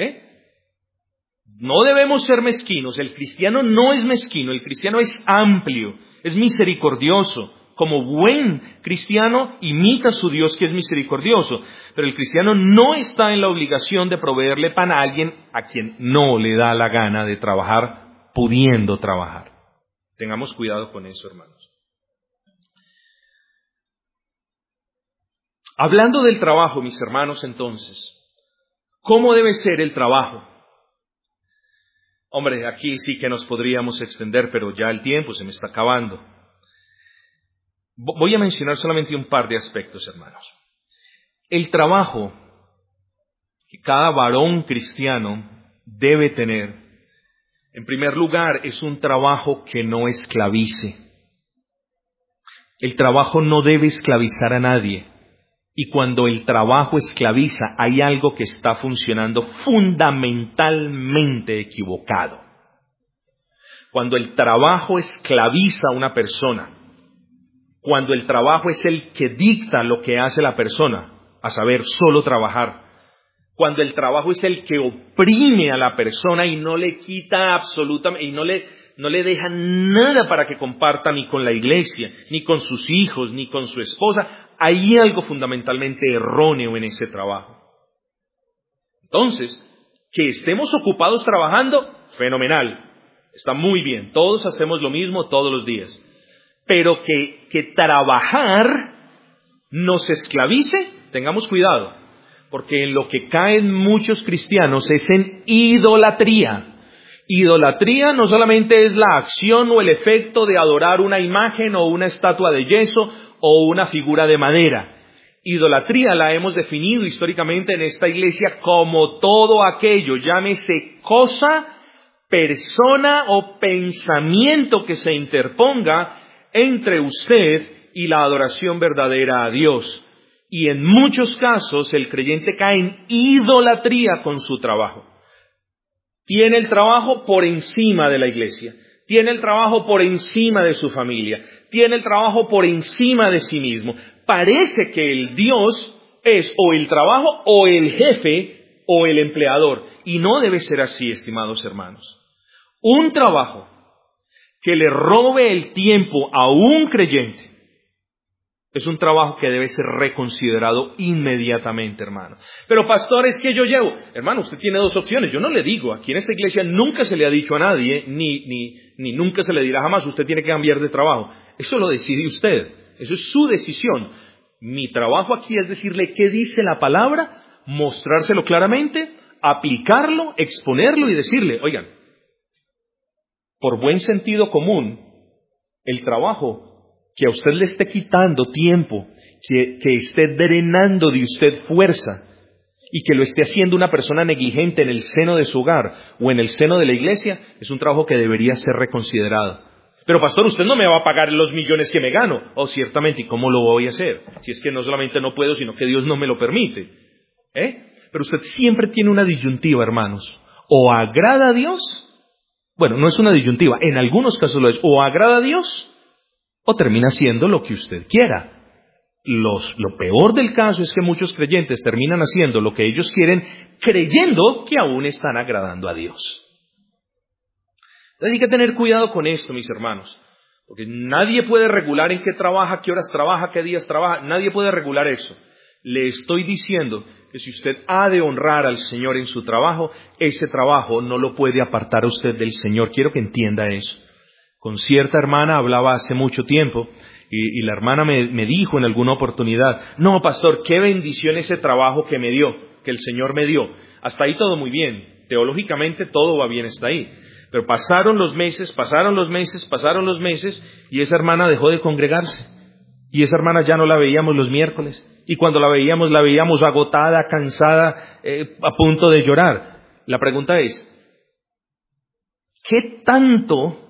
No debemos ser mezquinos. El cristiano no es mezquino. El cristiano es amplio, es misericordioso. Como buen cristiano, imita a su Dios que es misericordioso. Pero el cristiano no está en la obligación de proveerle pan a alguien a quien no le da la gana de trabajar, pudiendo trabajar. Tengamos cuidado con eso, hermanos. Hablando del trabajo, mis hermanos, entonces, ¿cómo debe ser el trabajo? Hombre, aquí sí que nos podríamos extender, pero ya el tiempo se me está acabando. Voy a mencionar solamente un par de aspectos, hermanos. El trabajo que cada varón cristiano debe tener, en primer lugar, es un trabajo que no esclavice. El trabajo no debe esclavizar a nadie. Y cuando el trabajo esclaviza, hay algo que está funcionando fundamentalmente equivocado. Cuando el trabajo esclaviza a una persona, cuando el trabajo es el que dicta lo que hace la persona, a saber, solo trabajar, cuando el trabajo es el que oprime a la persona y no le quita absolutamente, y no le deja nada para que comparta ni con la iglesia, ni con sus hijos, ni con su esposa, hay algo fundamentalmente erróneo en ese trabajo. Entonces, Que estemos ocupados trabajando, fenomenal, está muy bien, todos hacemos lo mismo todos los días. Pero que trabajar nos esclavice, tengamos cuidado, porque en lo que caen muchos cristianos es en idolatría. Idolatría no solamente es la acción o el efecto de adorar una imagen o una estatua de yeso o una figura de madera. Idolatría la hemos definido históricamente en esta iglesia como todo aquello, llámese cosa, persona o pensamiento que se interponga entre usted y la adoración verdadera a Dios. Y en muchos casos el creyente cae en idolatría con su trabajo. Tiene el trabajo por encima de la iglesia, tiene el trabajo por encima de su familia, tiene el trabajo por encima de sí mismo. Parece que el Dios es o el trabajo o el jefe o el empleador. Y no debe ser así, estimados hermanos. Un trabajo que le robe el tiempo a un creyente es un trabajo que debe ser reconsiderado inmediatamente, hermano. Pero pastor, es que yo llevo... Hermano, usted tiene dos opciones. Yo no le digo, aquí en esta iglesia nunca se le ha dicho a nadie, ni nunca se le dirá jamás, usted tiene que cambiar de trabajo. Eso lo decide usted. Eso es su decisión. Mi trabajo aquí es decirle qué dice la palabra, mostrárselo claramente, aplicarlo, exponerlo y decirle, oigan, por buen sentido común, el trabajo que a usted le esté quitando tiempo, que esté drenando de usted fuerza y que lo esté haciendo una persona negligente en el seno de su hogar o en el seno de la iglesia, es un trabajo que debería ser reconsiderado. Pero pastor, usted no me va a pagar los millones que me gano. Oh, ciertamente, ¿y cómo lo voy a hacer? Si es que no solamente no puedo, sino que Dios no me lo permite. Pero usted siempre tiene una disyuntiva, hermanos. O agrada a Dios, bueno, no es una disyuntiva, en algunos casos lo es, o agrada a Dios, o termina haciendo lo que usted quiera. Lo peor del caso es que muchos creyentes terminan haciendo lo que ellos quieren, creyendo que aún están agradando a Dios. Entonces hay que tener cuidado con esto, mis hermanos, porque nadie puede regular en qué trabaja, qué horas trabaja, qué días trabaja, nadie puede regular eso. Le estoy diciendo que si usted ha de honrar al Señor en su trabajo, ese trabajo no lo puede apartar a usted del Señor. Quiero que entienda eso. Con cierta hermana hablaba hace mucho tiempo y la hermana me dijo en alguna oportunidad, no, pastor, qué bendición ese trabajo que me dio, que el Señor me dio. Hasta ahí todo muy bien, teológicamente todo va bien hasta ahí. Pero pasaron los meses y esa hermana dejó de congregarse. Y esa hermana ya no la veíamos los miércoles. Y cuando la veíamos agotada, cansada, a punto de llorar. La pregunta es, ¿qué tanto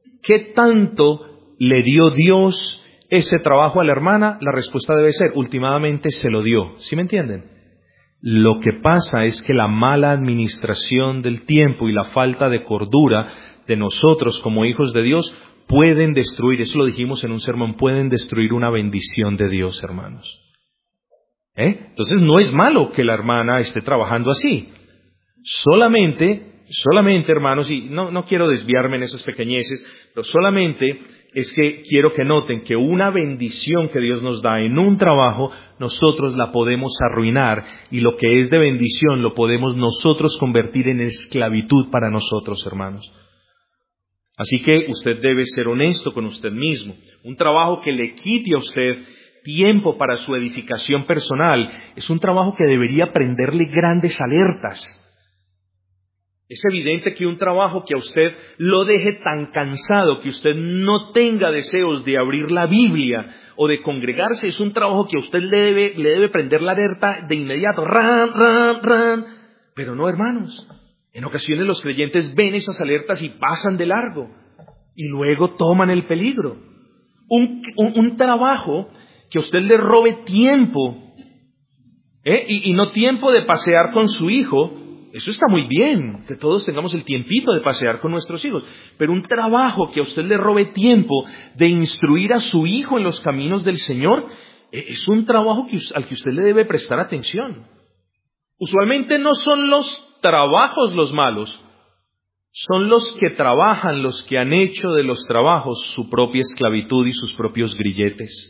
le dio Dios ese trabajo a la hermana? La respuesta debe ser, últimamente se lo dio. ¿Sí me entienden? Lo que pasa es que la mala administración del tiempo y la falta de cordura de nosotros como hijos de Dios pueden destruir, eso lo dijimos en un sermón, pueden destruir una bendición de Dios, hermanos. Entonces no es malo que la hermana esté trabajando así. Solamente, hermanos, y no quiero desviarme en esas pequeñeces, pero solamente es que quiero que noten que una bendición que Dios nos da en un trabajo, nosotros la podemos arruinar, y lo que es de bendición lo podemos nosotros convertir en esclavitud para nosotros, hermanos. Así que usted debe ser honesto con usted mismo. Un trabajo que le quite a usted tiempo para su edificación personal es un trabajo que debería prenderle grandes alertas. Es evidente que un trabajo que a usted lo deje tan cansado que usted no tenga deseos de abrir la Biblia o de congregarse, es un trabajo que a usted le debe prender la alerta de inmediato. ¡Ran! Pero no, hermanos. En ocasiones los creyentes ven esas alertas y pasan de largo. Y luego toman el peligro. Un trabajo que a usted le robe tiempo. Y no tiempo de pasear con su hijo. Eso está muy bien, que todos tengamos el tiempito de pasear con nuestros hijos. Pero un trabajo que a usted le robe tiempo de instruir a su hijo en los caminos del Señor, es un trabajo al que usted le debe prestar atención. Usualmente no son los trabajos los malos, son los que trabajan, los que han hecho de los trabajos su propia esclavitud y sus propios grilletes.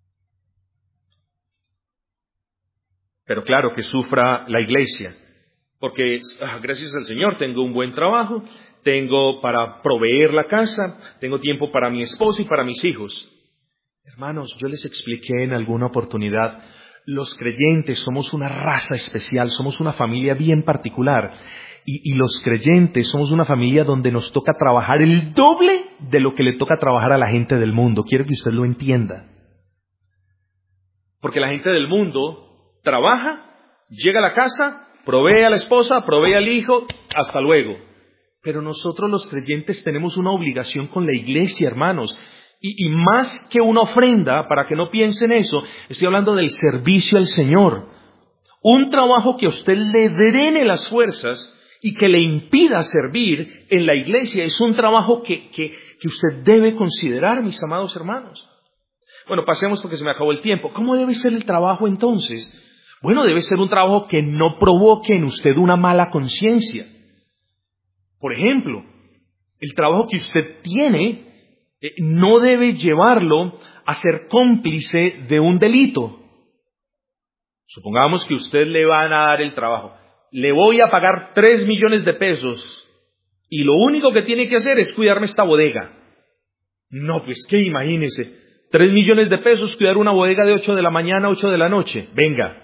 Pero claro, que sufra la iglesia, Porque gracias al Señor tengo un buen trabajo, tengo para proveer la casa, tengo tiempo para mi esposa y para mis hijos. Hermanos, yo les expliqué en alguna oportunidad, los creyentes somos una raza especial, somos una familia bien particular. Y los creyentes somos una familia donde nos toca trabajar el doble de lo que le toca trabajar a la gente del mundo. Quiero que usted lo entienda. Porque la gente del mundo trabaja, llega a la casa, provee a la esposa, provee al hijo, hasta luego. Pero nosotros los creyentes tenemos una obligación con la iglesia, hermanos. Y más que una ofrenda, para que no piensen eso, estoy hablando del servicio al Señor. Un trabajo que a usted le drene las fuerzas y que le impida servir en la iglesia es un trabajo que usted debe considerar, mis amados hermanos. Bueno, pasemos porque se me acabó el tiempo. ¿Cómo debe ser el trabajo entonces? Bueno, debe ser un trabajo que no provoque en usted una mala conciencia. Por ejemplo, el trabajo que usted tiene no debe llevarlo a ser cómplice de un delito. Supongamos que usted le van a dar el trabajo. Le voy a pagar 3 millones de pesos y lo único que tiene que hacer es cuidarme esta bodega. No, pues que imagínese, 3 millones de pesos, cuidar una bodega de 8 de la mañana a 8 de la noche. Venga.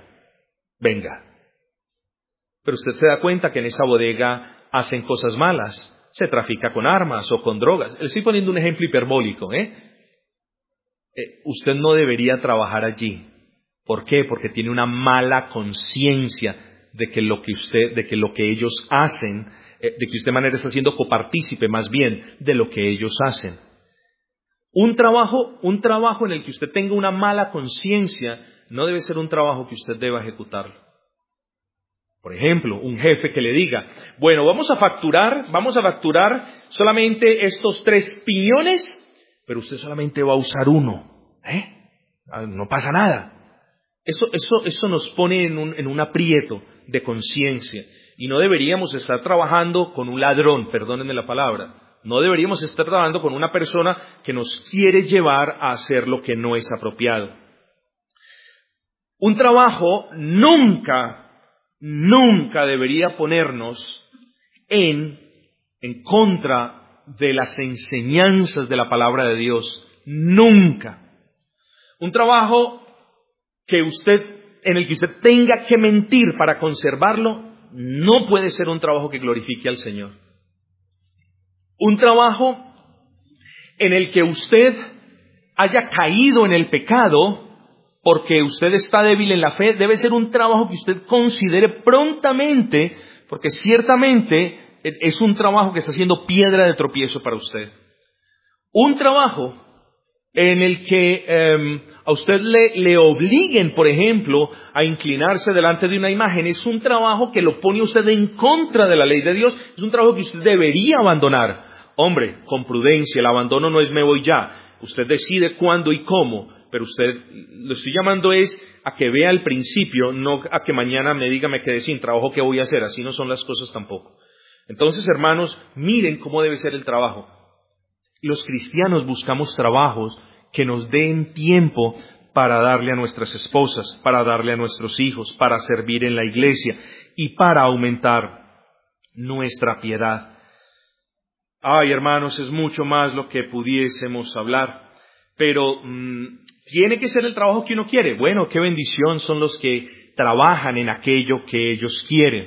Pero usted se da cuenta que en esa bodega hacen cosas malas, se trafica con armas o con drogas. Le estoy poniendo un ejemplo hiperbólico, Usted no debería trabajar allí. ¿Por qué? Porque tiene una mala conciencia de que lo que ellos hacen, de que usted de manera está siendo copartícipe más bien de lo que ellos hacen. Un trabajo en el que usted tenga una mala conciencia no debe ser un trabajo que usted deba ejecutarlo. Por ejemplo, un jefe que le diga, bueno, vamos a facturar solamente estos 3 piñones, pero usted solamente va a usar uno. No pasa nada. Eso nos pone en un aprieto de conciencia. Y no deberíamos estar trabajando con un ladrón, perdónenme la palabra. No deberíamos estar trabajando con una persona que nos quiere llevar a hacer lo que no es apropiado. Un trabajo nunca debería ponernos en contra de las enseñanzas de la palabra de Dios. Nunca. Un trabajo en el que usted tenga que mentir para conservarlo, no puede ser un trabajo que glorifique al Señor. Un trabajo en el que usted haya caído en el pecado porque usted está débil en la fe, debe ser un trabajo que usted considere prontamente, porque ciertamente es un trabajo que está siendo piedra de tropiezo para usted. Un trabajo en el que a usted le obliguen, por ejemplo, a inclinarse delante de una imagen, es un trabajo que lo pone usted en contra de la ley de Dios, es un trabajo que usted debería abandonar. Hombre, con prudencia, el abandono no es me voy ya, usted decide cuándo y cómo, pero usted, lo estoy llamando es a que vea el principio, no a que mañana me diga me quedé sin trabajo, ¿qué voy a hacer? Así no son las cosas tampoco. Entonces, hermanos, miren cómo debe ser el trabajo. Los cristianos buscamos trabajos que nos den tiempo para darle a nuestras esposas, para darle a nuestros hijos, para servir en la iglesia y para aumentar nuestra piedad. Ay, hermanos, es mucho más lo que pudiésemos hablar, pero tiene que ser el trabajo que uno quiere. Bueno, qué bendición son los que trabajan en aquello que ellos quieren.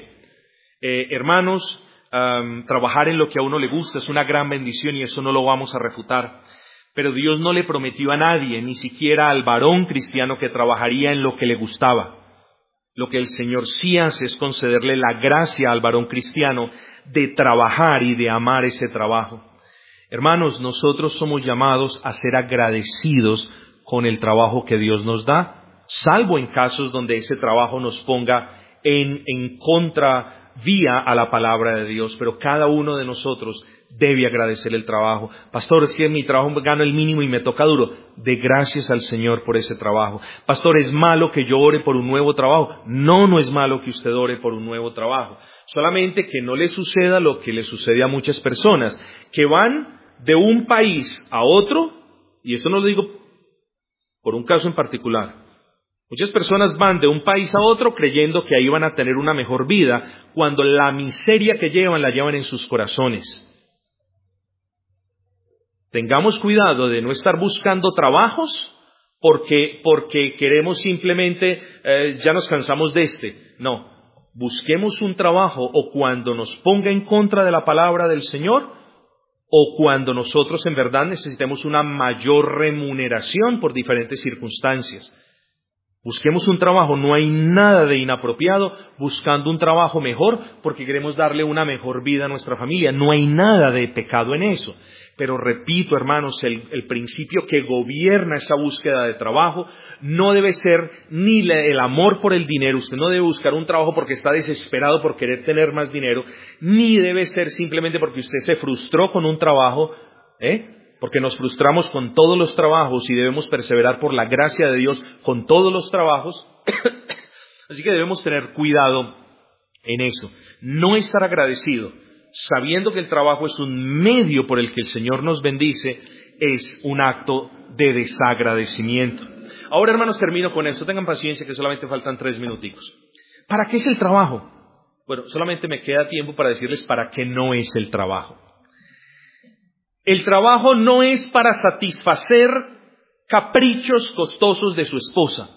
Hermanos, trabajar en lo que a uno le gusta es una gran bendición y eso no lo vamos a refutar. Pero Dios no le prometió a nadie, ni siquiera al varón cristiano, que trabajaría en lo que le gustaba. Lo que el Señor sí hace es concederle la gracia al varón cristiano de trabajar y de amar ese trabajo. Hermanos, nosotros somos llamados a ser agradecidos con el trabajo que Dios nos da, salvo en casos donde ese trabajo nos ponga en contravía a la palabra de Dios. Pero cada uno de nosotros debe agradecer el trabajo. Pastor, es que en mi trabajo gano el mínimo y me toca duro. De gracias al Señor por ese trabajo. Pastor, ¿es malo que yo ore por un nuevo trabajo? No es malo que usted ore por un nuevo trabajo. Solamente que no le suceda lo que le sucede a muchas personas, que van de un país a otro, y esto no lo digo por un caso en particular, Muchas personas van de un país a otro creyendo que ahí van a tener una mejor vida, cuando la miseria que llevan la llevan en sus corazones. Tengamos cuidado de no estar buscando trabajos porque queremos simplemente, ya nos cansamos de este. No, busquemos un trabajo o cuando nos ponga en contra de la palabra del Señor o cuando nosotros en verdad necesitemos una mayor remuneración por diferentes circunstancias. Busquemos un trabajo, no hay nada de inapropiado buscando un trabajo mejor porque queremos darle una mejor vida a nuestra familia. No hay nada de pecado en eso. Pero repito, hermanos, el principio que gobierna esa búsqueda de trabajo no debe ser ni el amor por el dinero. Usted no debe buscar un trabajo porque está desesperado por querer tener más dinero, ni debe ser simplemente porque usted se frustró con un trabajo, porque nos frustramos con todos los trabajos y debemos perseverar por la gracia de Dios con todos los trabajos. Así que debemos tener cuidado en eso. No estar agradecido, sabiendo que el trabajo es un medio por el que el Señor nos bendice, es un acto de desagradecimiento. Ahora, hermanos, termino con esto. Tengan paciencia que solamente faltan 3 minuticos. ¿Para qué es el trabajo? Bueno, solamente me queda tiempo para decirles para qué no es el trabajo. El trabajo no es para satisfacer caprichos costosos de su esposa.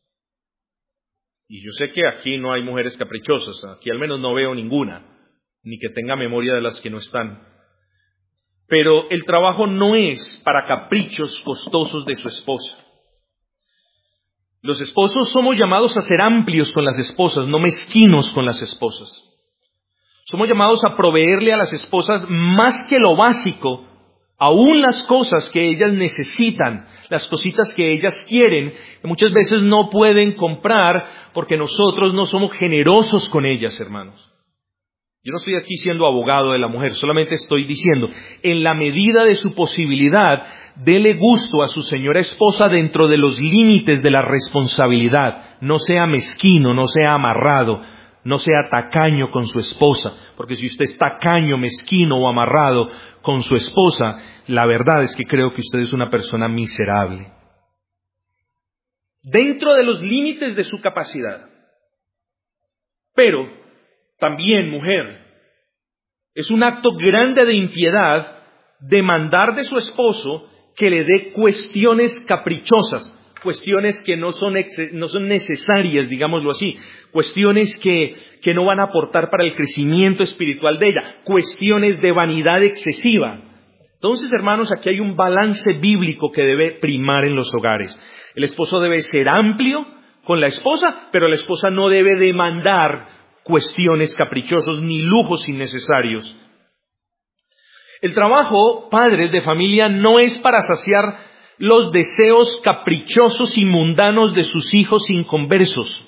Y yo sé que aquí no hay mujeres caprichosas, aquí al menos no veo ninguna, ni que tenga memoria de las que no están. Pero el trabajo no es para caprichos costosos de su esposa. Los esposos somos llamados a ser amplios con las esposas, no mezquinos con las esposas. Somos llamados a proveerle a las esposas más que lo básico, aún las cosas que ellas necesitan, las cositas que ellas quieren, que muchas veces no pueden comprar porque nosotros no somos generosos con ellas, hermanos. Yo no estoy aquí siendo abogado de la mujer, solamente estoy diciendo, en la medida de su posibilidad, dele gusto a su señora esposa dentro de los límites de la responsabilidad. No sea mezquino, no sea amarrado, no sea tacaño con su esposa, porque si usted es tacaño, mezquino o amarrado con su esposa, la verdad es que creo que usted es una persona miserable. Dentro de los límites de su capacidad. Pero también, mujer, es un acto grande de impiedad demandar de su esposo que le dé cuestiones caprichosas, cuestiones que no son necesarias, digámoslo así, cuestiones que no van a aportar para el crecimiento espiritual de ella, cuestiones de vanidad excesiva. Entonces, hermanos, aquí hay un balance bíblico que debe primar en los hogares. El esposo debe ser amplio con la esposa, pero la esposa no debe demandar cuestiones caprichosas ni lujos innecesarios. El trabajo, padres de familia, no es para saciar los deseos caprichosos y mundanos de sus hijos inconversos.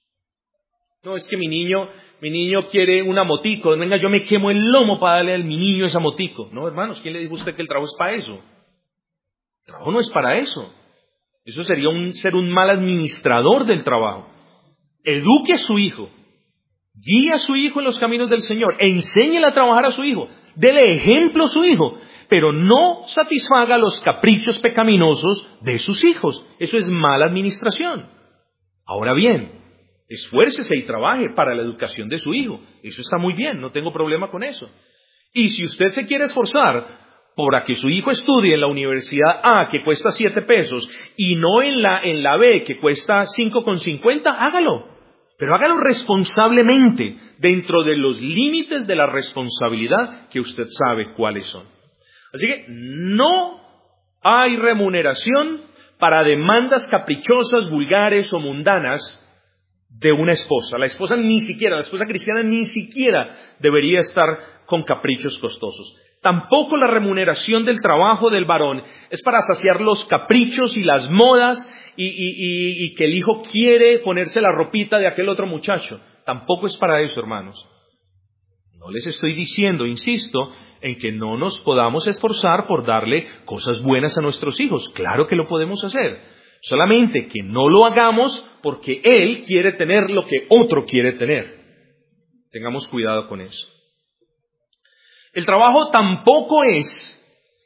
No, es que mi niño quiere una motico. Venga, yo me quemo el lomo para darle a mi niño esa motico. No, hermanos, ¿quién le dijo a usted que el trabajo es para eso? El trabajo no es para eso. Eso sería ser un mal administrador del trabajo. Eduque a su hijo. Guíe a su hijo en los caminos del Señor. Enséñele a trabajar a su hijo. Dele ejemplo a su hijo. Pero no satisfaga los caprichos pecaminosos de sus hijos. Eso es mala administración. Ahora bien, esfuércese y trabaje para la educación de su hijo. Eso está muy bien, no tengo problema con eso. Y si usted se quiere esforzar para que su hijo estudie en la universidad A, que cuesta 7 pesos, y no en la B, que cuesta 5,50, hágalo. Pero hágalo responsablemente, dentro de los límites de la responsabilidad que usted sabe cuáles son. Así que no hay remuneración para demandas caprichosas, vulgares o mundanas de una esposa. La esposa cristiana ni siquiera debería estar con caprichos costosos. Tampoco la remuneración del trabajo del varón es para saciar los caprichos y las modas y que el hijo quiere ponerse la ropita de aquel otro muchacho. Tampoco es para eso, hermanos. No les estoy diciendo, insisto, en que no nos podamos esforzar por darle cosas buenas a nuestros hijos. Claro que lo podemos hacer. Solamente que no lo hagamos porque él quiere tener lo que otro quiere tener. Tengamos cuidado con eso. El trabajo tampoco es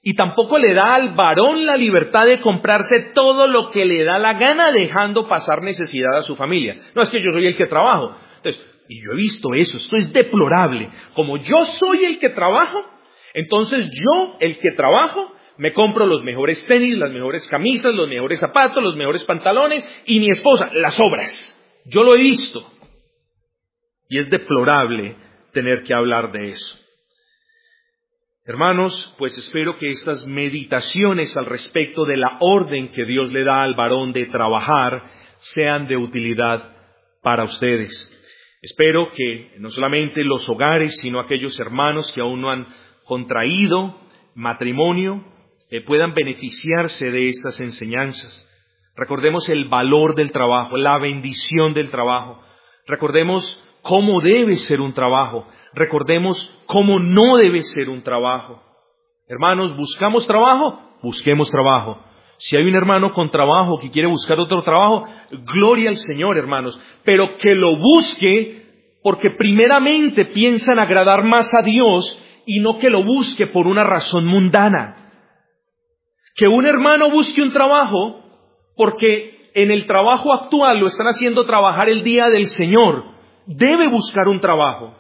Y tampoco le da al varón la libertad de comprarse todo lo que le da la gana, dejando pasar necesidad a su familia. No, es que yo soy el que trabajo. Entonces, y yo he visto eso, esto es deplorable. Como yo soy el que trabajo, entonces yo, el que trabajo, me compro los mejores tenis, las mejores camisas, los mejores zapatos, los mejores pantalones, y mi esposa, las obras. Yo lo he visto. Y es deplorable tener que hablar de eso. Hermanos, pues espero que estas meditaciones al respecto de la orden que Dios le da al varón de trabajar sean de utilidad para ustedes. Espero que no solamente los hogares, sino aquellos hermanos que aún no han contraído matrimonio, puedan beneficiarse de estas enseñanzas. Recordemos el valor del trabajo, la bendición del trabajo. Recordemos cómo debe ser un trabajo. Recordemos cómo no debe ser un trabajo. Hermanos, ¿buscamos trabajo? Busquemos trabajo. Si hay un hermano con trabajo que quiere buscar otro trabajo, gloria al Señor, hermanos. Pero que lo busque porque primeramente piensa en agradar más a Dios y no que lo busque por una razón mundana. Que un hermano busque un trabajo porque en el trabajo actual lo están haciendo trabajar el día del Señor. Debe buscar un trabajo.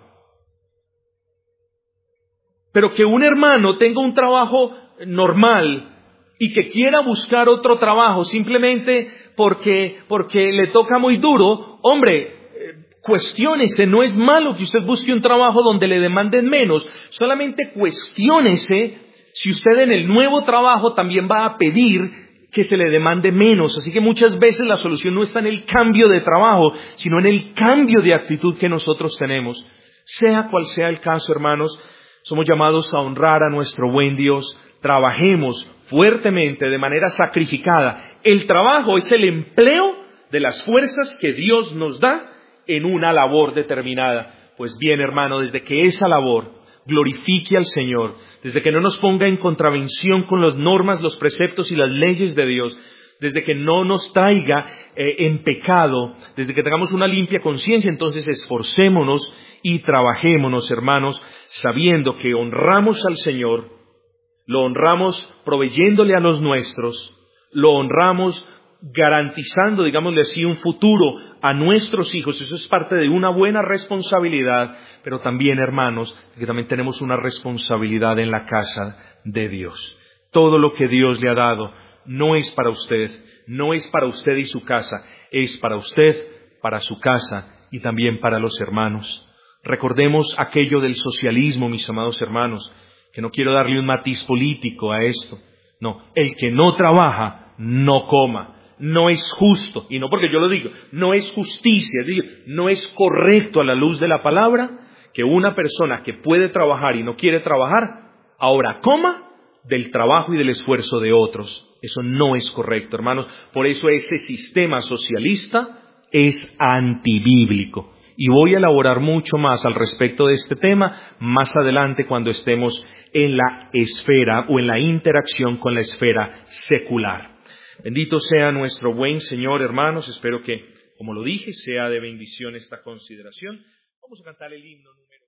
Pero que un hermano tenga un trabajo normal y que quiera buscar otro trabajo simplemente porque le toca muy duro, hombre, cuestiónese, no es malo que usted busque un trabajo donde le demanden menos, solamente cuestiónese si usted en el nuevo trabajo también va a pedir que se le demande menos. Así que muchas veces la solución no está en el cambio de trabajo, sino en el cambio de actitud que nosotros tenemos. Sea cual sea el caso, hermanos, somos llamados a honrar a nuestro buen Dios. Trabajemos fuertemente, de manera sacrificada. El trabajo es el empleo de las fuerzas que Dios nos da en una labor determinada. Pues bien, hermano, desde que esa labor glorifique al Señor, desde que no nos ponga en contravención con las normas, los preceptos y las leyes de Dios, desde que no nos traiga en pecado, desde que tengamos una limpia conciencia, entonces esforcémonos y trabajémonos, hermanos, sabiendo que honramos al Señor, lo honramos proveyéndole a los nuestros, lo honramos garantizando, digámosle así, un futuro a nuestros hijos. Eso es parte de una buena responsabilidad, pero también, hermanos, que también tenemos una responsabilidad en la casa de Dios. Todo lo que Dios le ha dado no es para usted, no es para usted y su casa, es para usted, para su casa y también para los hermanos. Recordemos aquello del socialismo, mis amados hermanos, que no quiero darle un matiz político a esto. No, el que no trabaja, no coma. No es justo, y no porque yo lo digo, no es justicia, es decir, no es correcto a la luz de la palabra que una persona que puede trabajar y no quiere trabajar, ahora coma del trabajo y del esfuerzo de otros. Eso no es correcto, hermanos. Por eso ese sistema socialista es antibíblico. Y voy a elaborar mucho más al respecto de este tema más adelante cuando estemos en la esfera o en la interacción con la esfera secular. Bendito sea nuestro buen Señor, hermanos. Espero que, como lo dije, sea de bendición esta consideración. Vamos a cantar el himno número